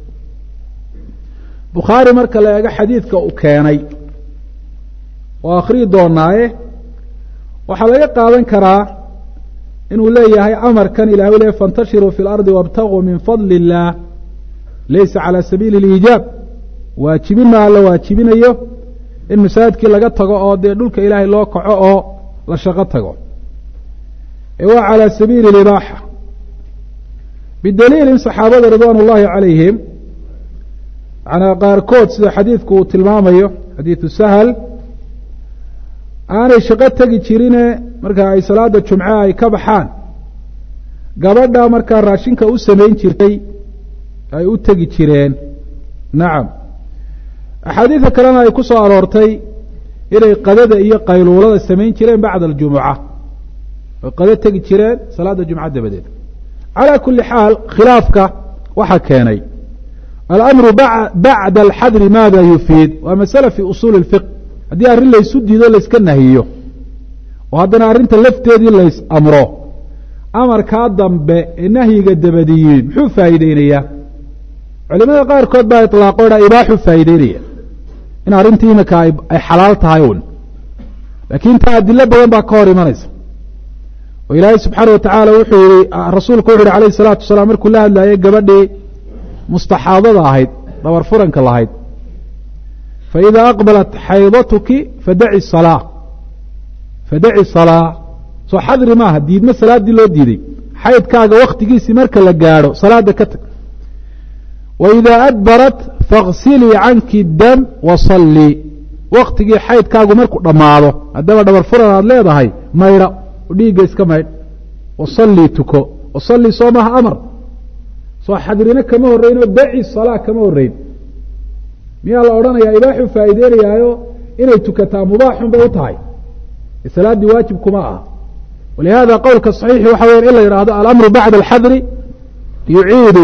bukhaari marka la eego xadiidka uu keenay oo akhriyi doonaaye waxaa laga qaadan karaa inuu leeyahay amarkan ilahay u leeyahy faاntashiruu fi اlardi wاbtaguu min fadli اllah laysa calى sabiili اliijaab waajibin maa la waajibinayo in masaajidkii laga tago oo dee dhulka ilaahay loo kaco oo la shaqo tago ee waa calى sabiili اlibaaxa bidaliil in saxaabada ridwaan ullahi calayhim manaa qaarkood sida xadiidku uu tilmaamayo xadiidu sahl aanay shaqo tegi jirine markaa ay salaada jumce ay ka baxaan gabadha markaa raashinka u samayn jirtay ay u tegi jireen. nacam. axaadiida kalena ay ku soo aroortay inay qadada iyo qayluulada samayn jireen bacda aljumuca ay qado tegi jireen salaada jumca dabadeed. calaa kuli xaal khilaafka waxaa keenay alamru bacda alxadri maada yufiid waa masala fi usuuli اlfiq. haddii arrin laysu diido layska nahiyo oo haddana arrinta lafteedii lays amro amarkaa dambe ee nahyiga dabadiyiin muxuu faa'iideynayaa? culimada qaarkood baa iطlaaqo dha ibaaxuu faa'iideynaya in arrintii imika ay xalaal tahay un laakiin taa adilo badan baa ka hor imanaysa oo ilaahay subxaana wa tacaala wuxuu yihi rasuulku wuxu yihi alayh الsalaatu wasalaam markuu la hadlaayay gabadhii mustaxaadada ahayd dabar furanka lahayd faإida aqbalat xaydatuki fadaci salaa fadaci salaa soo xadri maaha diidmo salaaddii loo diiday xaydkaaga waktigiisii marka la gaadho salaada ka tag waidaa adbarat faغsilii canki dam wasallii waktigii xaydkaagu markuu dhammaado haddaba dhabar furan aad leedahay maydha oo dhiigga iska maydh wasallii tuko wasallii soo maha amar soo xadrina kama horreyn oo daci salaa kama horreyn miyaa la odhanayaa ibaaxuu faa'iideynayaayo inay tukataa mubaaxun bay u tahay salaaddii waajib kuma aha walihada qowlka صaxiixi waxa weya in la yidhaahdo alamru bacda alxadri yuciidu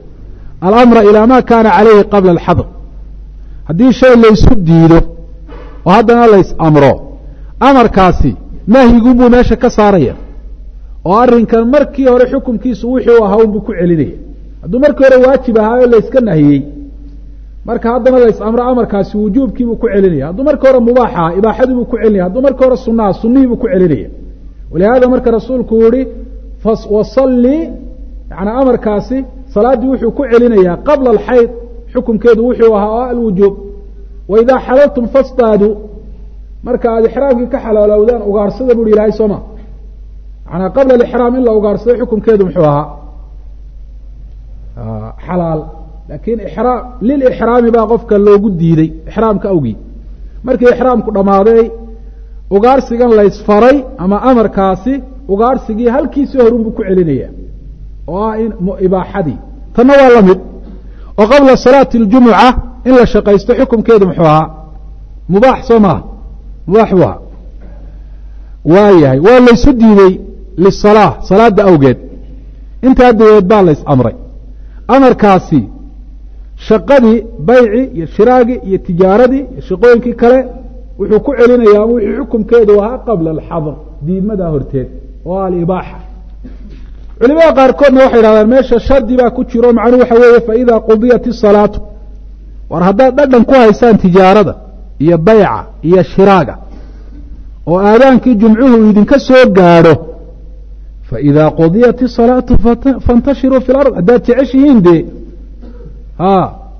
alamra ilaa ma kaana calayhi qabla alxadr haddii shay laysu diido oo haddana lays amro amarkaasi nahyigun buu meesha ka saaraya oo arrinkan markii hore xukumkiisu wixii ahaa unbuu ku celinaya hadduu markii hore waajib ahaayo layska nahiyey marka haddana lays amro amarkaasi wujuubkiibuu ku celinaya hadduu markii hore mubaaxa ibaaxadii buu ku celinaya hadduu markii hore sunaha sunihii buu ku celinaya walihada marka rasuulku yihi wasallii yani amarkaasi salaaddii wuxuu ku celinayaa qabla alxayd xukumkeedu wuxuu ahaa oo alwujuub waidaa xalaltum fastaaduu marka aad ixraamkii ka xalaalowdaan ugaarsada bu hi ilahay sooma manaa qabla alixraam in la ugaarsaday xukumkeedu muxuu ahaa xalaal laakiin ixraam lilixraami baa qofka loogu diiday ixraamka awgii markii ixraamku dhammaaday ugaarsigan laysfaray ama amarkaasi ugaarsigii halkiisii horun buu ku celinaya oo ah in ibaaxadii tanna waa la mid oo qabla salaati اljumuca in la shaqaysto xukumkeedu muxuu ahaa mubaax soo maaha mubaax waa waayahay waa laysu diiday lisalaa salaada awgeed intaa dabeed baa lays amray amarkaasi shaqadii bayci iyo shiraagii iyo tijaaradii iyo shaqooyinkii kale wuxuu ku celinayaa wixii xukumkeedu ahaa qabla alxadr diidmadaa horteed oo alibaaxa culimada qaarkoodna waxay yidhahdaan meesha shardi baa ku jiro macnuhu waxa weeye faidaa qudiyat isalaatu war haddaad dhadhan ku haysaan tijaarada iyo bayca iyo shiraaga oo aadaankii jumcuhu idinka soo gaadho faidaa qudiyat isalaatu fantashiruu fi lard haddaad jeceshihiin dee ha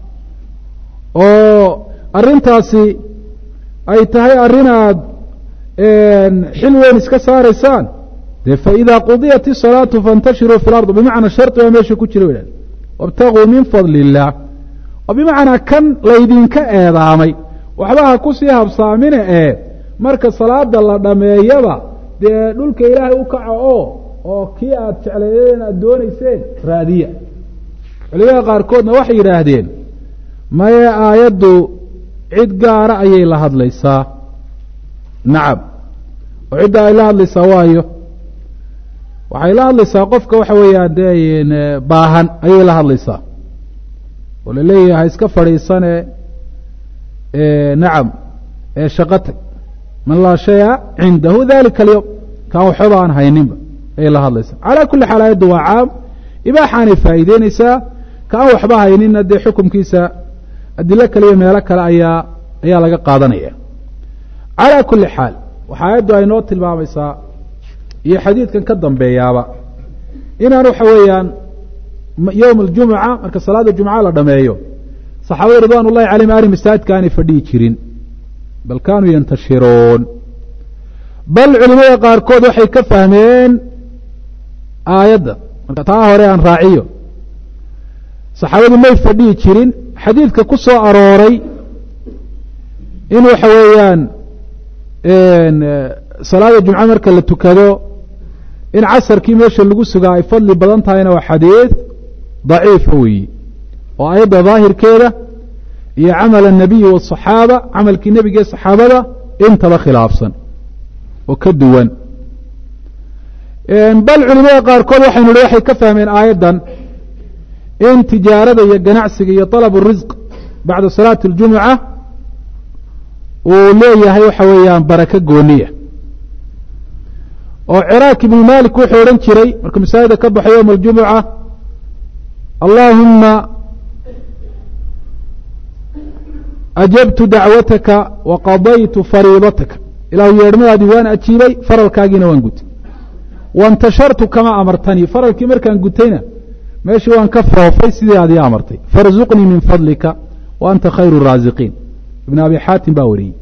oo arrintaasi ay tahay arrin aad xil weyn iska saaraysaan dee faidaa qudiyat isalaatu faintashiruu fi lard bimacnaa shardi baa meesha ku jira idhahd wاbtaguu min fadli illaah oo bimacnaa kan laydinka eedaamay waxba ha kusii habsaamine ee marka salaada la dhameeyaba dee dhulka ilaahay u kaco oo oo kii aad jeclaydeen aad doonayseen raadiya culimada qaarkoodna waxay yidhaahdeen maye aayaddu cid gaara ayay la hadlaysaa nacam oo cidda ay la hadlaysaa waayo waxay la hadlaysaa qofka waxa weeyaan dee baahan ayay la hadlaysaa oo la leeyahay iska fadhiisane nacam ee shaqo tag man laa shaya cindahu dalika alyowm kaan waxbaba aan hayninba ayay la hadlaysaa calaa kulli xaal aayaddu waa caam ibaaxaanay faa'iideyneysaa kaan waxba hayninna dee xukumkiisa adilo kale iyo meelo kale ayaa ayaa laga qaadanaya calaa kulli xaal waxa aayaddu ay noo tilmaamaysaa iyo xadiidkan ka dambeeyaaba inaan waxa weeyaan yowm aljumuca marka salaada jumca la dhameeyo saxaabada ridwan ullahi calayhim aanay masaajidka aanay fadhihi jirin bal kaanuu yantashiruun bal culimada qaarkood waxay ka fahmeen aayadda marka taa hore aan raaciyo saxaabadu may fadhihi jirin xadiidka ku soo arooray in waxa weeyaan salaada jumca marka la tukado in casarkii meesha lagu sugaa ay fadli badan tahayna waa xadiid daciifa weeyi oo aayadda daahirkeeda iyo camal الnabiyi wالصaxaaba camalkii nebiga saxaabada intaba khilaafsan oo ka duwan bal culimada qaarkood waxaynu hi waxay ka fahmeen aayaddan in tijaarada iyo ganacsiga iyo طalab الrisq bacda salaati اljumuca uu leeyahay waxa weeyaan barako gooniya oo ciraaq ibnu malik wuxuu odhan jiray markuu masaajida ka baxo yowma aljumuca allahuma ajabtu dacwataka wa qadaytu fariidataka ilaahu yeedhmadaadii waan ajiibay faralkaagiina waan gutay waintashartu kama amartanii faralkii markaan gutayna meeshii waan ka foofay sidii aad ii amartay farzuqnii min fadlika wa anta khayru raasiqiin ibn abi xaatim baa wariyey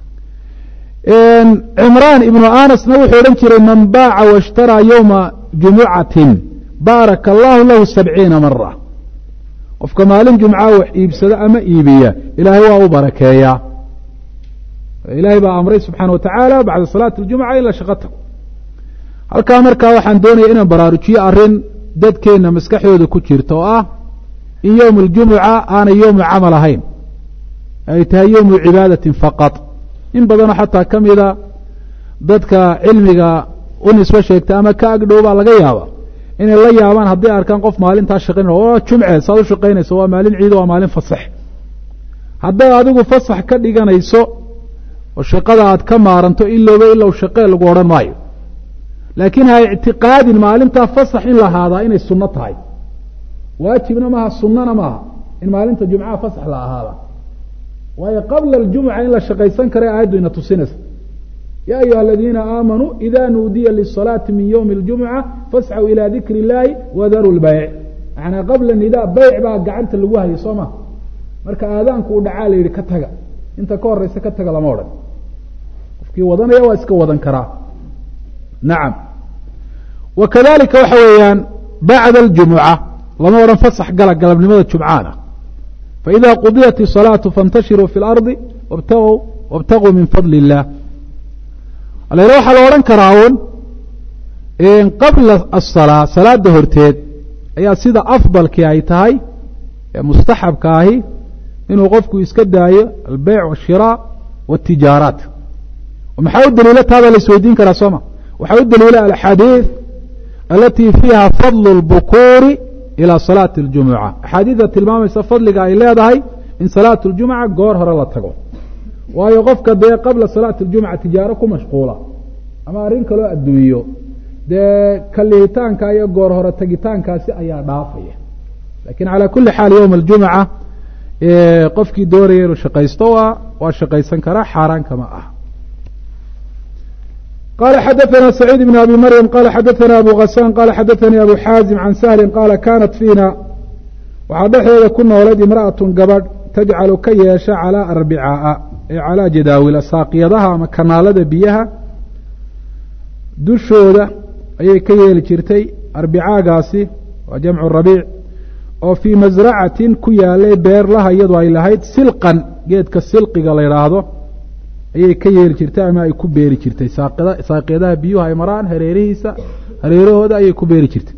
cimraan ibnu anasna wuxuu odhan jiray man baaca waاshtaraa yowma jumucatin baaraka allahu lahu sabciina mara qofka maalin jumca wax iibsado ama iibiya ilaahay waa u barakeeyaa ilaahay baa amray subxaana wa tacaala bacda salaati اljumca in la shaqo tago halkaa markaa waxaan doonaya inaan baraarujiyo arrin dadkeenna maskaxdooda ku jirta oo ah in yowm اljumuca aanay yowmu camal ahayn ay tahay yowmu cibaadatin faqad in badanoo xataa ka mida dadka cilmiga u nisbo sheegta ama ka agdhow baa laga yaaba inay la yaabaan hadday arkaan qof maalintaa shaqayn waa jumce saad u shaqaynayso waa maalin ciido waa maalin fasax haddaad adigu fasax ka dhiganayso oo shaqada aad ka maaranto ilowba ilow shaqee lagu odhan maayo laakiin ha ictiqaadin maalintaa fasax in lahaadaa inay sunno tahay waajibna maaha sunnana maaha in maalinta jumcaha fasax la ahaada waayo qabla aljumuca in la shaqaysan kara aayaddu ina tusinaysa ya ayuha aladiina aamanuu ida nuudiya lisalaati min ywmi اljumuca fasxw ilى dikri اllahi wadaru lbayc manaa qabla nida bayc baa gacanta lagu hayay soo ma marka aadaanku u dhacaa la yihi ka taga inta ka horeysa ka taga lama odhan qofkii wadanaya waa iska wadan karaa nacam wakadalika waxa weeyaan bacda aljumuca lama odhan fasax gala galabnimada jumcaana faإida qudiyat الصalaaةu faاntashiruu fi اlarضi wاbtaguu min fadli الlah al waxaa la odhan karaa un qabla الصalاة salaada horteed ayaa sida afdalkii ay tahay ee mustaxabka ahi inuu qofku iska daayo albeyc والshirاء والtijaaraat maxaa u daliila taabaa la isweydiin karaa sooma waxaa u daliila alxadiiث alati fiiha fadl الbukuri ilى salaaةi اljumuca axaadiida tilmaamaysa fadliga ay leedahay in salaat اljumca goor hore la tago waayo qofka dee qabla salaati اljumca tijaaro ku mashquula ama arrin kaloo adduunyo dee kalihitaanka iyo goor hore tagitaankaasi ayaa dhaafaya lakin calى kuli xaal ywma اljumca qofkii doonaya inuu shaqaysto waa waa shaqaysan karaa xaaraan kama ah qala xadaثna سacيid بn abi maryam qala xadaثna abu غassan qala xadaثanii abu xaazim can sahli qaala kanat fiina waxaa dhexdeeda ku noolayd imra'aة gabadh tajcalu ka yeesha calىa arbicaa ee calىa jadaawila saaqyadaha ama kanaalada biyaha dushooda ayay ka yeeli jirtay arbicaagaasi waa jamcu rabiic oo fii masracatin ku yaalay beerlaha iyadu ay lahayd silqan geedka silqiga la yidhaahdo ayay ka yeeli jirtay ama ay ku beeri jirtay saaqyadaha biyuhu ay maraan hareerihiisa hareerahooda ayay ku beeri jirtay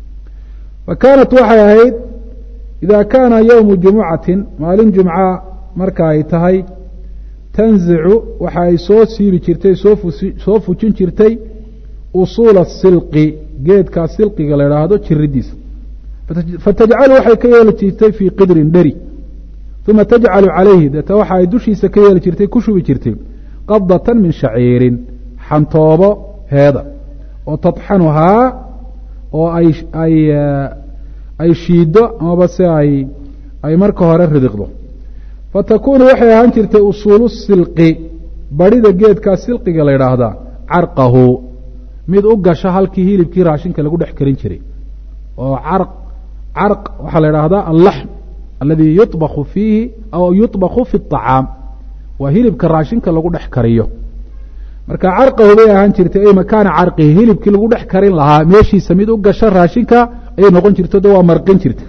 fa kaanat waxay ahayd idaa kaana yowmu jumucatin maalin jumca marka ay tahay tanzicu waxa ay soo siibi jirtay soo fujin jirtay usuula silqi geedkaa silqiga la idhaahdo jiridiisa fatajcalu waxay ka yeeli jirtay fii qidrin dheri uma tajcalu calayhi deeta waxa ay dushiisa ka yeeli jirtay ku shubi jirtay qabdatan min shaciirin xantoobo heeda oo tadxanuhaa oo ay ay ay shiiddo amaba se ay ay marka hore ridiqdo fatakunu waxay ahaan jirtay usuulu silqi barhida geedkaa silqiga la yidhaahdaa carqahu mid u gasha halkii hilibkii raashinka lagu dhex karin jiray oo carq carq waxaa la yidhaahdaa allaxm aladi yuطbaku fiihi aw yuطbaku fi الطacaam waa hilibka raashinka lagu dhex kariyo marka carqahu bay ahaan jirtay ay makaana carqihi hilibkii lagu dhex karin lahaa meeshiisa mid u gasha raashinka ayay noqon jirto de waa marqin jirta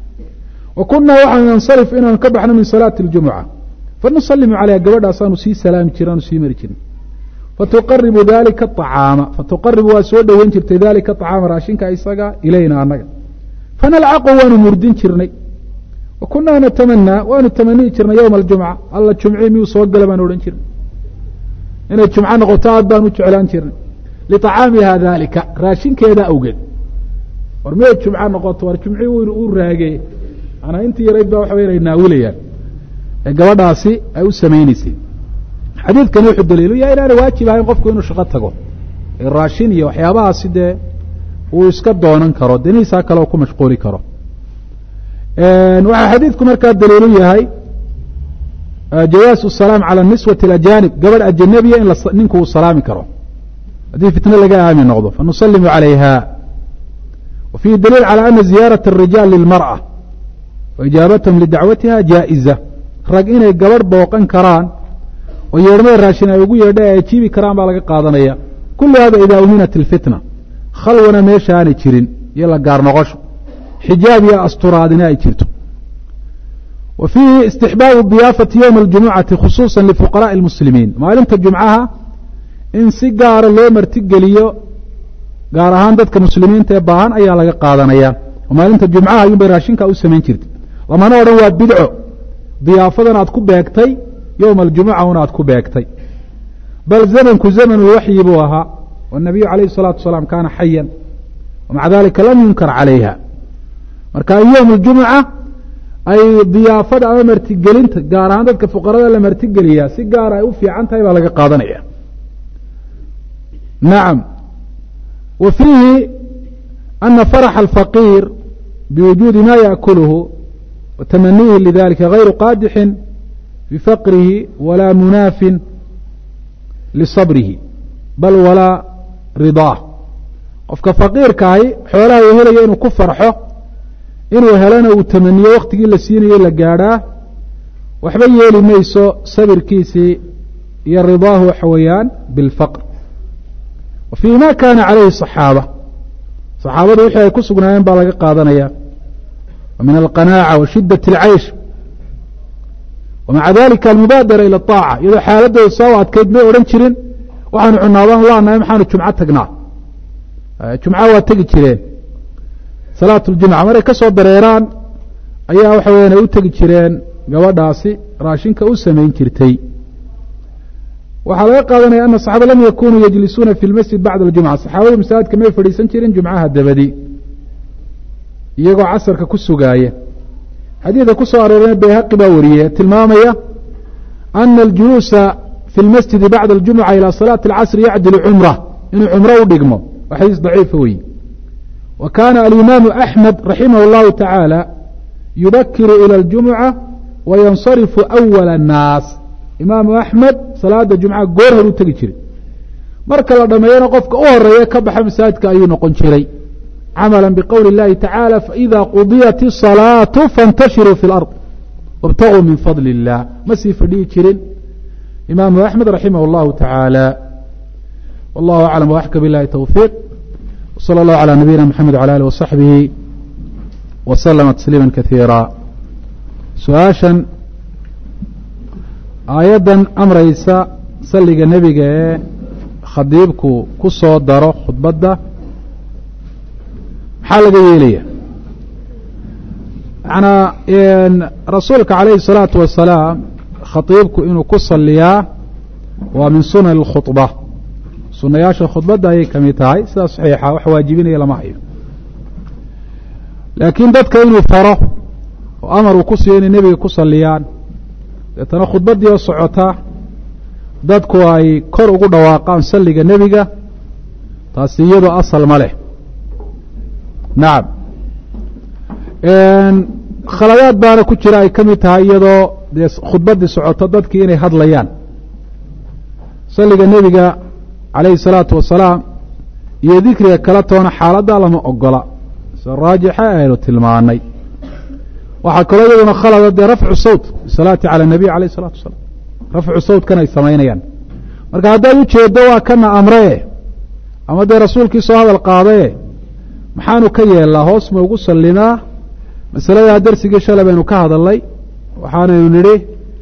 wa kunaa waxaan nansarif inaanu ka baxno min salaati اljumuca fanusalimu calayha gabadhaasaanu sii salaami jira aanu sii mari jirin fatuqaribu dalika acaama fatuqaribu waa soo dhoweyn jirtay dalika acaama raashinka isaga ilayna anaga fanalcaqu waanu murdin jirnay wa kunaa natamanaa waanu tamaniyi jirnay yowma aljumca alla jumci miyuu soo gala baan odhan jirnay inay jumco noqoto aad baan u jeclaan jirnay liطacaamiha dalika raashinkeeda awgeed war miyay jumco noqoto war jumci weynu u raagey anaa intii yarayd baa waxa inay naawilayaan ee gabadhaasi ay u samaynaysay xadiidkani wuxuu daliilu yahay inaanay waajib ahayn qofku inuu shaqo tago raashin iyo waxyaabahaasi dee uu iska doonan karo danihiisaa kale oo ku mashquuli karo waxaa xadiidku markaa daliilu yahay jawaasu salaam cala niswati alajanib gabadh ajanabiya in ninku uu salaami karo haddii fitno laga aamin noqdo fanusalimu calayha wa fiihi daliil calى ana ziyaaraة الrijaal lilmarأة wa ijaabatahum lidacwatiha jaa'iza rag inay gabadh booqan karaan oo yeedhmada raashin ay ugu yeedha ay ajiibi karaan baa laga qaadanaya kulu hada ida uminat اlfitna khalwana meesha aanay jirin iyo la gaar noqosho xijaab iyo asturaadina ay jirto wa fiihi istixbaabu diyaafati ywma اljumucati khusuusa lifuqaraءi اlmuslimiin maalinta jumcaha in si gaara loo martigeliyo gaar ahaan dadka muslimiinta ee baahan ayaa laga qaadanaya oo maalinta jumcaha ayuun bay raashinka u samayn jirtay lamana odhan waa bidco diyaafadan aad ku beegtay yowma aljumuca un aad ku beegtay bal zamanku zamanu waxyi buu ahaa wanabiyu calayhi الsalaatu wasalaam kaana xayan wamaca dalika lam yunkar calayha marka yowm اljumuca ay diyaafada ama martigelinta gaar ahaan dadka fuqarada la martigeliyaa si gaara ay u fiican tahay baa laga qaadanaya nacam wa fiihi ana faraxa alfaqiir biwujuudi ma yaأkulhu wa tamaniihi lidalika gayru qaadixin bifaqrihi walaa munaafin lisabrihi bal walaa ridaah qofka faqiirkaahi xoolaha uu helaya inuu ku farxo inuu helana uu tamaniyo waktigii la siinayey la gaadhaa waxba yeeli mayso sabirkiisii iyo ridaahu waxa weeyaan bilfaqr wa fii ma kaana calayhi صaxaaba saxaabadu wixii ay ku sugnaayeen baa laga qaadanaya wa min alqanaaca wa shidaة اlcaysh ومع ذلك المبادرة إلى الطاعة إذا xaaladooda soo adkayd may odhan jirin waxaanu cunaadaan laanahay maxaanu jumco tagnaa jumco waa tegi jireen salaat اljumca maray ka soo dareeraan ayaa waxa weeyaan ay u tegi jireen gabadhaasi raashinka u samayn jirtay waxaa laga qaadanaya ana صaxaaba lam yakunuu yajlisuuna fi اlmasjid bacda اljumca saxaabadu masaajidka may fadhiisan jirin jumcaha dabadi iyagoo casarka ku sugaaya xadiidka ku soo aroorana bayhaqi baa wariyey tilmaamaya ana aljuluusa fi اlmasjidi bacda اljumca ilى salaati اlcasri yacdilu cumra inuu cumro u dhigmo waa xadiis daciifa weyi wa kaana alimaamu axmed raximah اllahu tacaala yubakiru ilى اljumca wayansarifu awala الnaas imaamu axmed salaada jumca goor hor u tegi jiray marka la dhameeyana qofka u horeeya ka baxa masaajidka ayuu noqon jiray camala bqowli اllahi tacaalى faإida qudiyat الصalaaةu faاntashiruu fi اlأrض wاbtaguu min fadli الlah ma sii fadhihi jirin imaamu axmed raximah اllahu taعaalى wallahu aclam waxka bilahi towfiiq wslى اllahu عalى nabiyina mxamed wعalى alih وصaxbihi wslama tasliima kaiira su-aashan aayaddan amraysa salliga nebiga ee khadiibku ku soo daro khudbadda maxaa laga yeelaya manaa rasuulka calayhi الsalaatu wasalaam khatiibku inuu ku saliyaa waa min sunan اlkhuطba sunayaasha khudbadda ayay ka mid tahay sidaa saxiixa wax waajibinaya lama hayo laakiin dadka inuu faro oo amar uu ku siiyo inay nebiga ku saliyaan deetana khudbaddii oo socota dadku ay kor ugu dhawaaqaan salliga nebiga taasi iyadoo asal ma leh nacam khaladaad baana ku jira ay ka mid tahay iyadoo dee khudbaddii socoto dadkii inay hadlayaan salliga nebiga calayhi الsalaatu wasalaam iyo dikriga kala toona xaaladda lama ogola sida raajixa aynu tilmaanay waxaa kaloo iyaduna khalada dee rafcu sawt bisalaati cala الnabiy alayh الsalatu wasalaam rafcu sawtkan ay samaynayaan marka haddaad ujeeddo waa kana amree ama dee rasuulkii soo hadal qaadaye maxaanu ka yeelnaa hoos ma ugu sallinaa masaladaa darsigii shalay baynu ka hadalnay waxaanaynu nidhi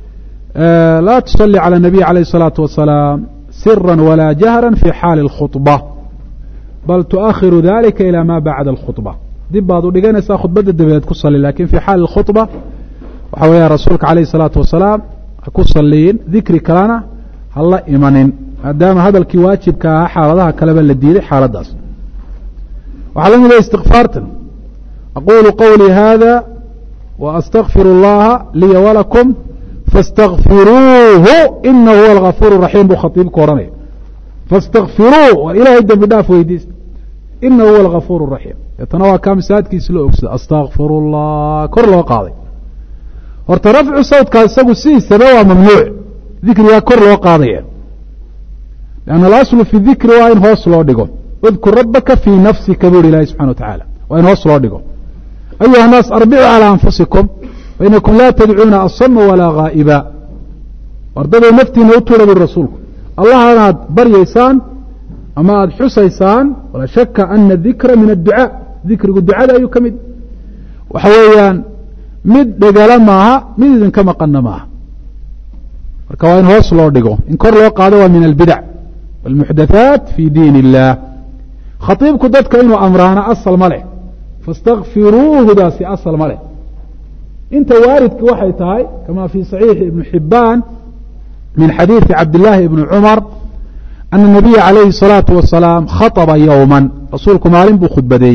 laa tusalli calى الnabiy alayh الsalaatu wasalaam sira walaa jahra fi xaali اlkhuطba bal tuakhiru dalika ilى ma bacda اlkhuطba dib baad u dhiganaysaa khudbadda dabadeed ku salli lakin fi xaali اlkhuطba waxa weeya rasuulka alayh الsalaatu wasalaam ha ku saliyin dikri kalena ha la imanin maadaama hadalkii waajibka ahaa xaaladaha kaleba la diiday xaaladdaas waxaa la mida istikfaartan aqulu qawlii hada wa astagfir اllaha liya walakum faاstakfiruuhu inahu huwa algafuur الraxiim buu khatiibku odhanaya faاstakfiruuh waa ilaahay dembi dhaaf weydiista inahu huwa algafuur الraxiim deetana waa kaa masaajidkiisi loo ogsada astagfir اllah kor loo qaaday horta rafcu sawtkaa isagu sidiisaba waa mamnuuc dikrigaa kor loo qaadaya lanna alaslu fi dikri waa in hoos loo dhigo اdkur rabaka fii nafsika bu hi ilahi subxana wa tacaala waa in hoos loo dhigo ayuha الnaas arbicuu calى anfusikum fainakum laa tadcuuna asama walaa gaa'iba wardaday naftiina u tuura buri rasuulku allah anaad baryaysaan ama aada xusaysaan walaa shaka ana dikra min adducaa dikrigu ducada ayuu ka mid waxa weeyaan mid dhegala maaha mid idinka maqana maaha marka waa in hoos loo dhigo in kor loo qaado waa min albidac wاlmuxdathaat fi diin اllah khatiibku dadka inuu amraana asal ma leh faاstakfiruuhudaasi asal ma leh inta waaridki waxay tahay kama fii صaxiixi ibni xibaan min xadiiثi cabdillaahi ibni cumar ana الnabiya calayhi الsalaaةu wasalaam khaطba yowma rasuulku maalin buu khudbadeeyey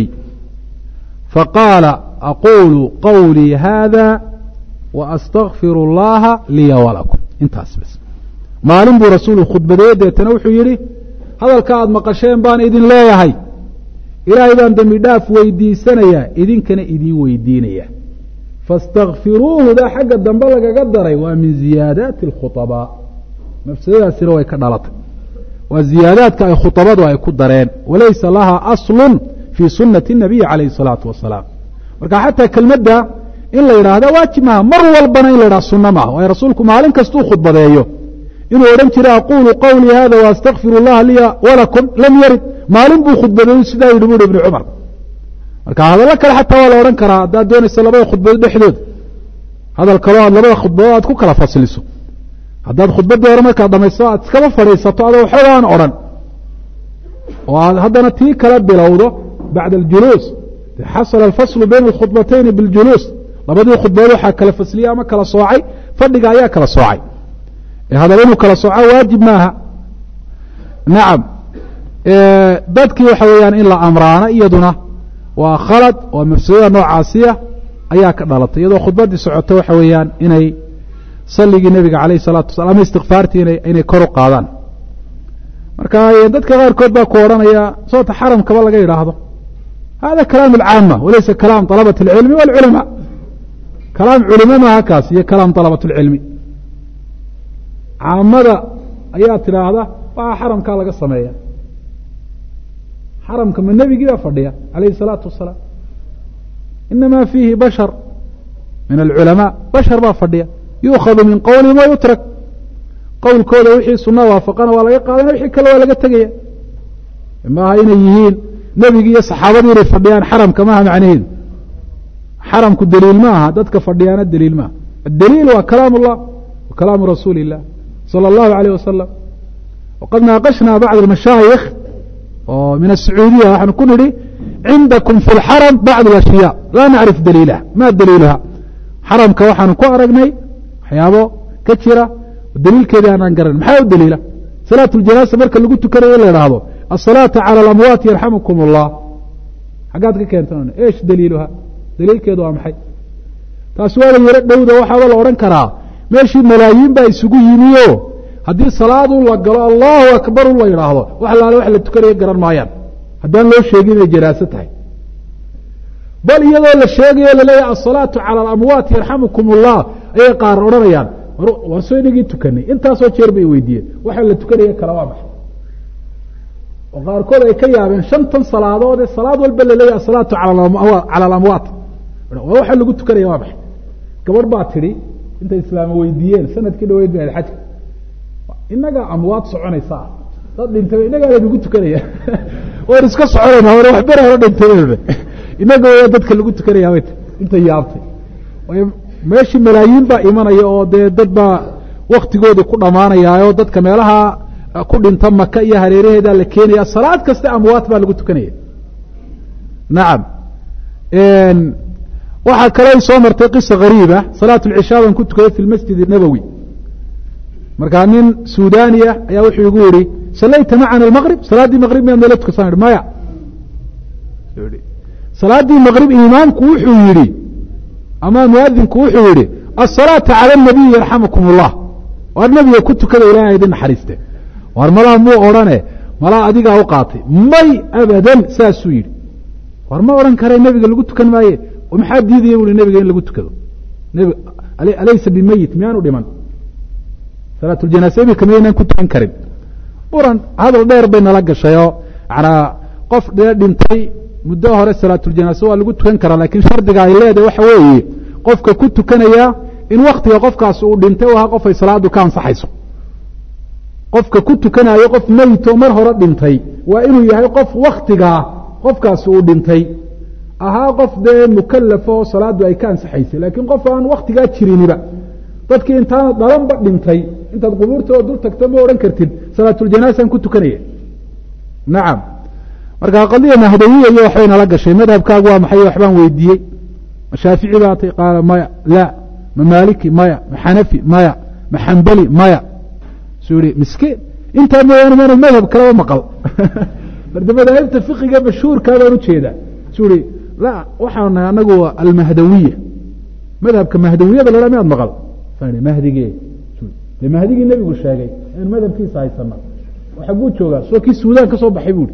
faqaala aqulu qawlii hada waastagfir اllaha liya walakum intaas bas maalin buu rasuulu khudbadeeye deetana wuxuu yidhi hadalka aada maqasheen baan idin leeyahay ilaahay baan dembi dhaaf weydiisanayaa idinkana idiin weydiinaya faاstakfiruuhudaa xagga dambe lagaga daray waa min ziyaadaati اlkhuطabaa mafsadadaasina way ka dhalatay waa ziyaadaadka ay khuطabadu ay ku dareen walaysa laha aslu fii sunati الnabiyi calayhi الsalaatu wasalaam marka xataa kelmadda in la yidhaahda waajib maaha mar walbana in la yidhahda sunno maaha waayo rasuulku maalin kastuu khudbadeeyo inuu odhan jira aqulu qawlii hada waastagfir اllaha liya walakum lam yarid maalin buu khudbadeeyo sidaa yidhi buhi ibni cumar marka hadallo kale xataa waa la odhan karaa haddaad doonaysa labada khudbado dhexdooda hadal kaloo aad labada khudbadood aad ku kala fasliso haddaad khudbaddii hore markaad dhamaysto aad iskaba fadhiisato adoo waxba aan odhan oo aad haddana tii kala bilowdo bacda aljuluus xasala alfaslu bayna alkhudbatayni biاljuluus labadii khudbadood waxaa kala fasliyey ama kala soocay fadhiga ayaa kala soocay hadaba inuu kala sooco waajib maaha nacam dadkii waxa weeyaan in la amraana iyaduna waa khalad oo mafsadada noocaasiya ayaa ka dhalatay iyadoo khudbaddii socoto waxa weeyaan inay salligii nebiga calayh الsalatu wasalaam ama istikfaartii inay kor u qaadaan marka dadka qaarkood baa ku odhanaya soota xaramkaba laga yidhaahdo hada kalaam اlcaama walaysa kalaam طalabaة اlcilmi wاlculamaa kalaam culimo maaha kaas iyo kalaam طalabaة اlcilmi caamada ayaa tidhaahda waa xaramkaa laga sameeya xaramka ma nebigii baa fadhiya calayhi الsalaatu wasalaam inama fiihi bashar min alculamaa bashar baa fadhiya yuukhadu min qowlihim wa yutrak qowlkooda wixii suna waafaqana waa laga qaadana wixii kale waa laga tegaya maaha inay yihiin nebigii iyo saxaabadii inay fadhiyaan xaramka maaha macnaheedu xaramku daliil ma aha dadka fadhiyaana daliil maaha adaliil waa kalaam اllah wa kalaamu rasuuli الlah salى اllahu عalيه wasalam waqad naaqashnaa bacd اmashaayikh oo min aلsacuudiya waxaanu ku nidhi cindakum fi اlxaram bacd اashyaa laa nacrif daliilaha ma daliiluha xaramka waxaanu ku aragnay waxyaabo ka jira daliilkeedii aanaan garanin maxaa u daliila salaat اljanaasa marka lagu tukanayo in la idhaahdo aلsalaaةu calى اlamwaati yarxamukum اllah xaggaad ka keenta esh daliiluha daliilkeedu waa maxay taasi waa la yaro dhowda waxaaba la odhan karaa meeshii malaayiin baa isugu yimiyo haddii salaadu la galo allahu akbar u la yidhaahdo wax alaale wax la tukanayo garan maayaan haddaan loo sheegin inay janaaso tahay bal iyadoo la sheegayo laleeyahay asalaatu cala alamwaati yarxamukum ullah ayay qaar odhanayaan war soo inagii tukanay intaasoo jeer bay weydiiyeen waxa la tukanaya kala waa maxay oo qaarkood ay ka yaabeen shantan salaadood ee salaad walba laleeyahay asalaatu cala alamwaat waxa lagu tukanaya waa maxay gabadh baa tidhi intay islaama weydiiyeen sanadkii dhaweyd ba xajka inagaa amwaad soconaysaa dad dhintay inagaa lagu tukanaya war iska soconayna hore wax ber hore dhintay inaga waa dadka lagu tukanaya way inta yaabtay meeshii malaayiin baa imanaya oo dee dad baa waktigoodii ku dhamaanaya oo dadka meelaha ku dhinta maka iyo hareeraheeda la keenaya salaad kasta amwaad baa lagu tukanaya nacam waxaa kale soo martay qisa hariiba salaat اlcishaa baan ku tukaday fi masjid الnabowi markaa nin suudaniya ayaa wuxuu igu yihi salayta macana almaqrib salaaddii maqrib miyaad nala tukasan i maya salaaddii maqrib imaamku wuxuu yihi ama muadinku wuxuu yihi asalaata cala الnabiy yarxamukum اllah waar nebiga ku tukada ilahay idin naxariiste waar malaha muu odhane malaa adigaa u qaatay may abadan saasuu yidhi war ma odhan kare nebiga lagu tukan maaye maxaa diidaya bui nebiga in lagu tukado alaysa bimeyit miyaanu dhiman salaatuljanaaza imika miyaynaan ku tukan karin buran hadal dheer bay nala gashay oo manaa qof dee dhintay muddo hore salaatuljanaaza waa lagu tukan karaa laakiin shardiga ay leedahay waxa weeye qofka ku tukanaya in waktiga qofkaas uu dhintay u ahaa qof ay salaadu ka ansaxayso qofka ku tukanayo qof meyito mar hore dhintay waa inuu yahay qof waktigaa qofkaasi uu dhintay ahaa qof dee mukalafo oo salaadu ay ka ansaxaysay laakiin qof aan waktigaa jiriniba dadkii intaana dhalanba dhintay intaad qubuurtooda dul tagto ma odhan kartid salaatuljanaasan ku tukanaya nacam marka qadiya mahdawiya iyo waxbay nala gashay madhabkaagu waa maxay waxbaan weydiiyey ma shaafici baa tay qaala maya la ma maaliki maya ma xanafi maya ma xambali maya suu yihi miskiin intaa mooyaane maana madhab kaleba maqal marda madaahibta fiqiga mashhuurkaa baan ujeedaa suu ihi la waxaanu nahay anagu almahdawiya madhabka mahdawiyada la dhaa miyaad maqal mahdige de mahdigii nebigu sheegay in madhabkiisa haysana xaguu joogaa soo kii suudaan ka soo baxay buui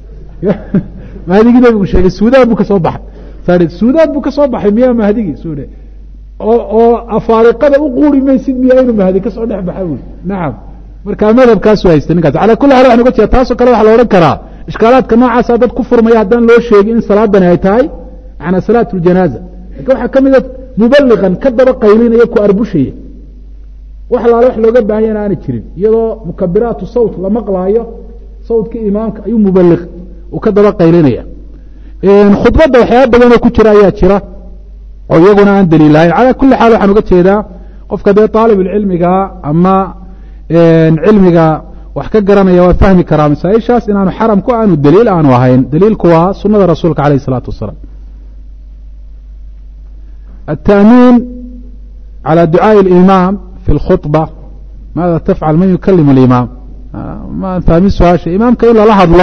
mahdigii nebigu sheegay suudaan buu ka soo baxay suudaan buu ka soo baxay miyaa mahdigii su oo afaariqada u quuri maysid miyaa inuu mahdi kasoo dhex baxa buui nacam markaa madhabkaasu haysta ninkaas ala kuli xaal waxan uga jeeda taasoo kale waxa la odhan karaa ishkaalaadka noocaasa dad ku furmaya haddaan loo sheegin in salaadani ay tahay manaa salaat اljanaaza lakin waxaa ka mida mubaligan ka daba qaylinaya ku arbushaya wax alaale wax looga baahan ya aana jirin iyadoo mukabiraatu sawt la maqlaayo sawtka imaamka ayuu mubaliq uu ka daba qaylinaya khudbadda waxyaaba badanoo ku jira ayaa jira oo iyaguna aan daliil lahayn calaa kulli xaal waxaan uga jeedaa qofka dee aalibulcilmiga ama cilmiga wax ka garanaya waa fahmi karaa masaaishaas inaanu xaramku aanu daliil aanu ahayn daliilku waa sunada rasuulka alayh الsalaatu wasalaam التأمين على دعاء الإمام في الخطبة ماذا تفعل من يكلم الإمام ما فahmin su-aasha imaamka in lala hadla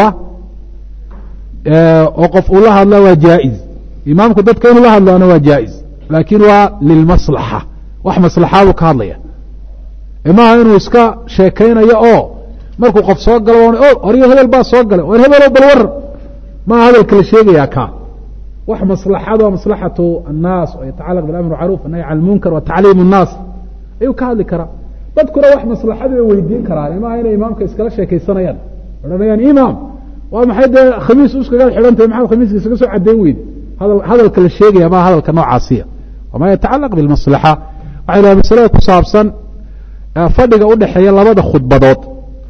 oo qof ula hadla waa jaaئز imaamku dadka inuu la hadlaana waa jaaئز laakin waa lilmaslaxa wax maslaxaadu ka hadlaya maaha inuu iska sheekaynayo oo markuu qof soo galo oryo hebel baa soo galay or hebelo bal war maa hadalka la sheegayaa ka wax maslaxado maslaxatu الnaas oo yatacalaq bilamr macruuf nahy can lmunkar wa tacliim الnaas ayuu ka hadli karaa dadkuna wax maslaxada way weydiin karaan maaha inay imaamka iskala sheekaysanayaan odhanayaan imaam waa maxay dee khamiis uskaga xidhantahay maxaa khamiiska isaga soo cadeyn weyde hadal hadalka la sheegaya maa hadalka noocaasiya wamaa yatacalaq biاlmaslaxa waxay laha masalada ku saabsan fadhiga udhexeeya labada khudbadood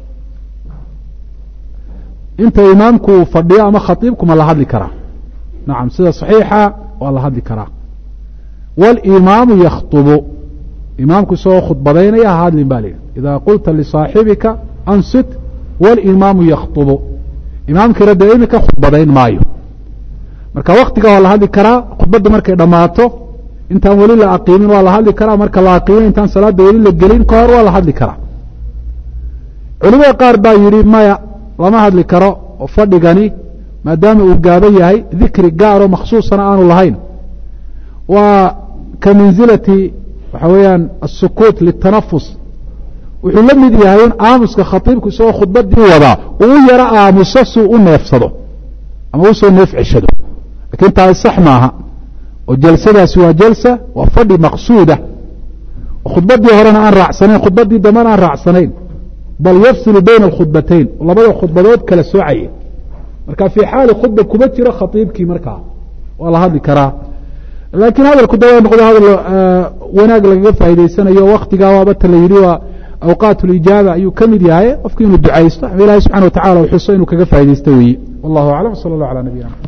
inta imaamku fadhiyo ama khatiibku ma la hadli karaa nacam sida صaxiixa waa la hadli karaa wاlimaamu yakطbu imaamku isagoo khudbadaynaya ha hadlin ba la yidhi ida qulta lisaaxibika ansit wاlimaamu yakطbu imaamkiina dee imika khudbadayn maayo marka waktiga waa la hadli karaa khudbadda markay dhammaato intaan weli la aqiimin waa la hadli karaa marka la aqiimin intaan salaada weli la gelin ka hor waa la hadli karaa culimada qaar baa yidhi maya lama hadli karo oo fadhigani maadaama uu gaaban yahay dikri gaaroo makhsuusana aanu lahayn waa ka mansilati waxa weeyaan asukuut litanafus wuxuu la mid yahay in aamuska khatiibku isagoo khudbadii wadaa uu u yaro aamuso si u neefsado ama usoo neef ceshado lakin taasi sax maaha oo jalsadaasi waa jalsa waa fadhi maqsuuda oo khudbadii horena aan raacsanayn khudbadii dambena aan raacsanayn bal yafsilu bayna alkhudbatayn labada khudbadood kala soocaya marka fii xaali khudba kuma jiro khatiibkii markaa waa la hadli karaa laakiin hadalku da waa noqdo hadal wanaag lagaga faa'idaysanayo waktigaa waabata la yidhi waa awqaat اlijaaba ayuu ka mid yahay qofku inuu ducaysto ama ilahi subxana wa tacala u xuso inuu kaga faaidaysto weeye wallahu aclam sala اllah alى nabiyina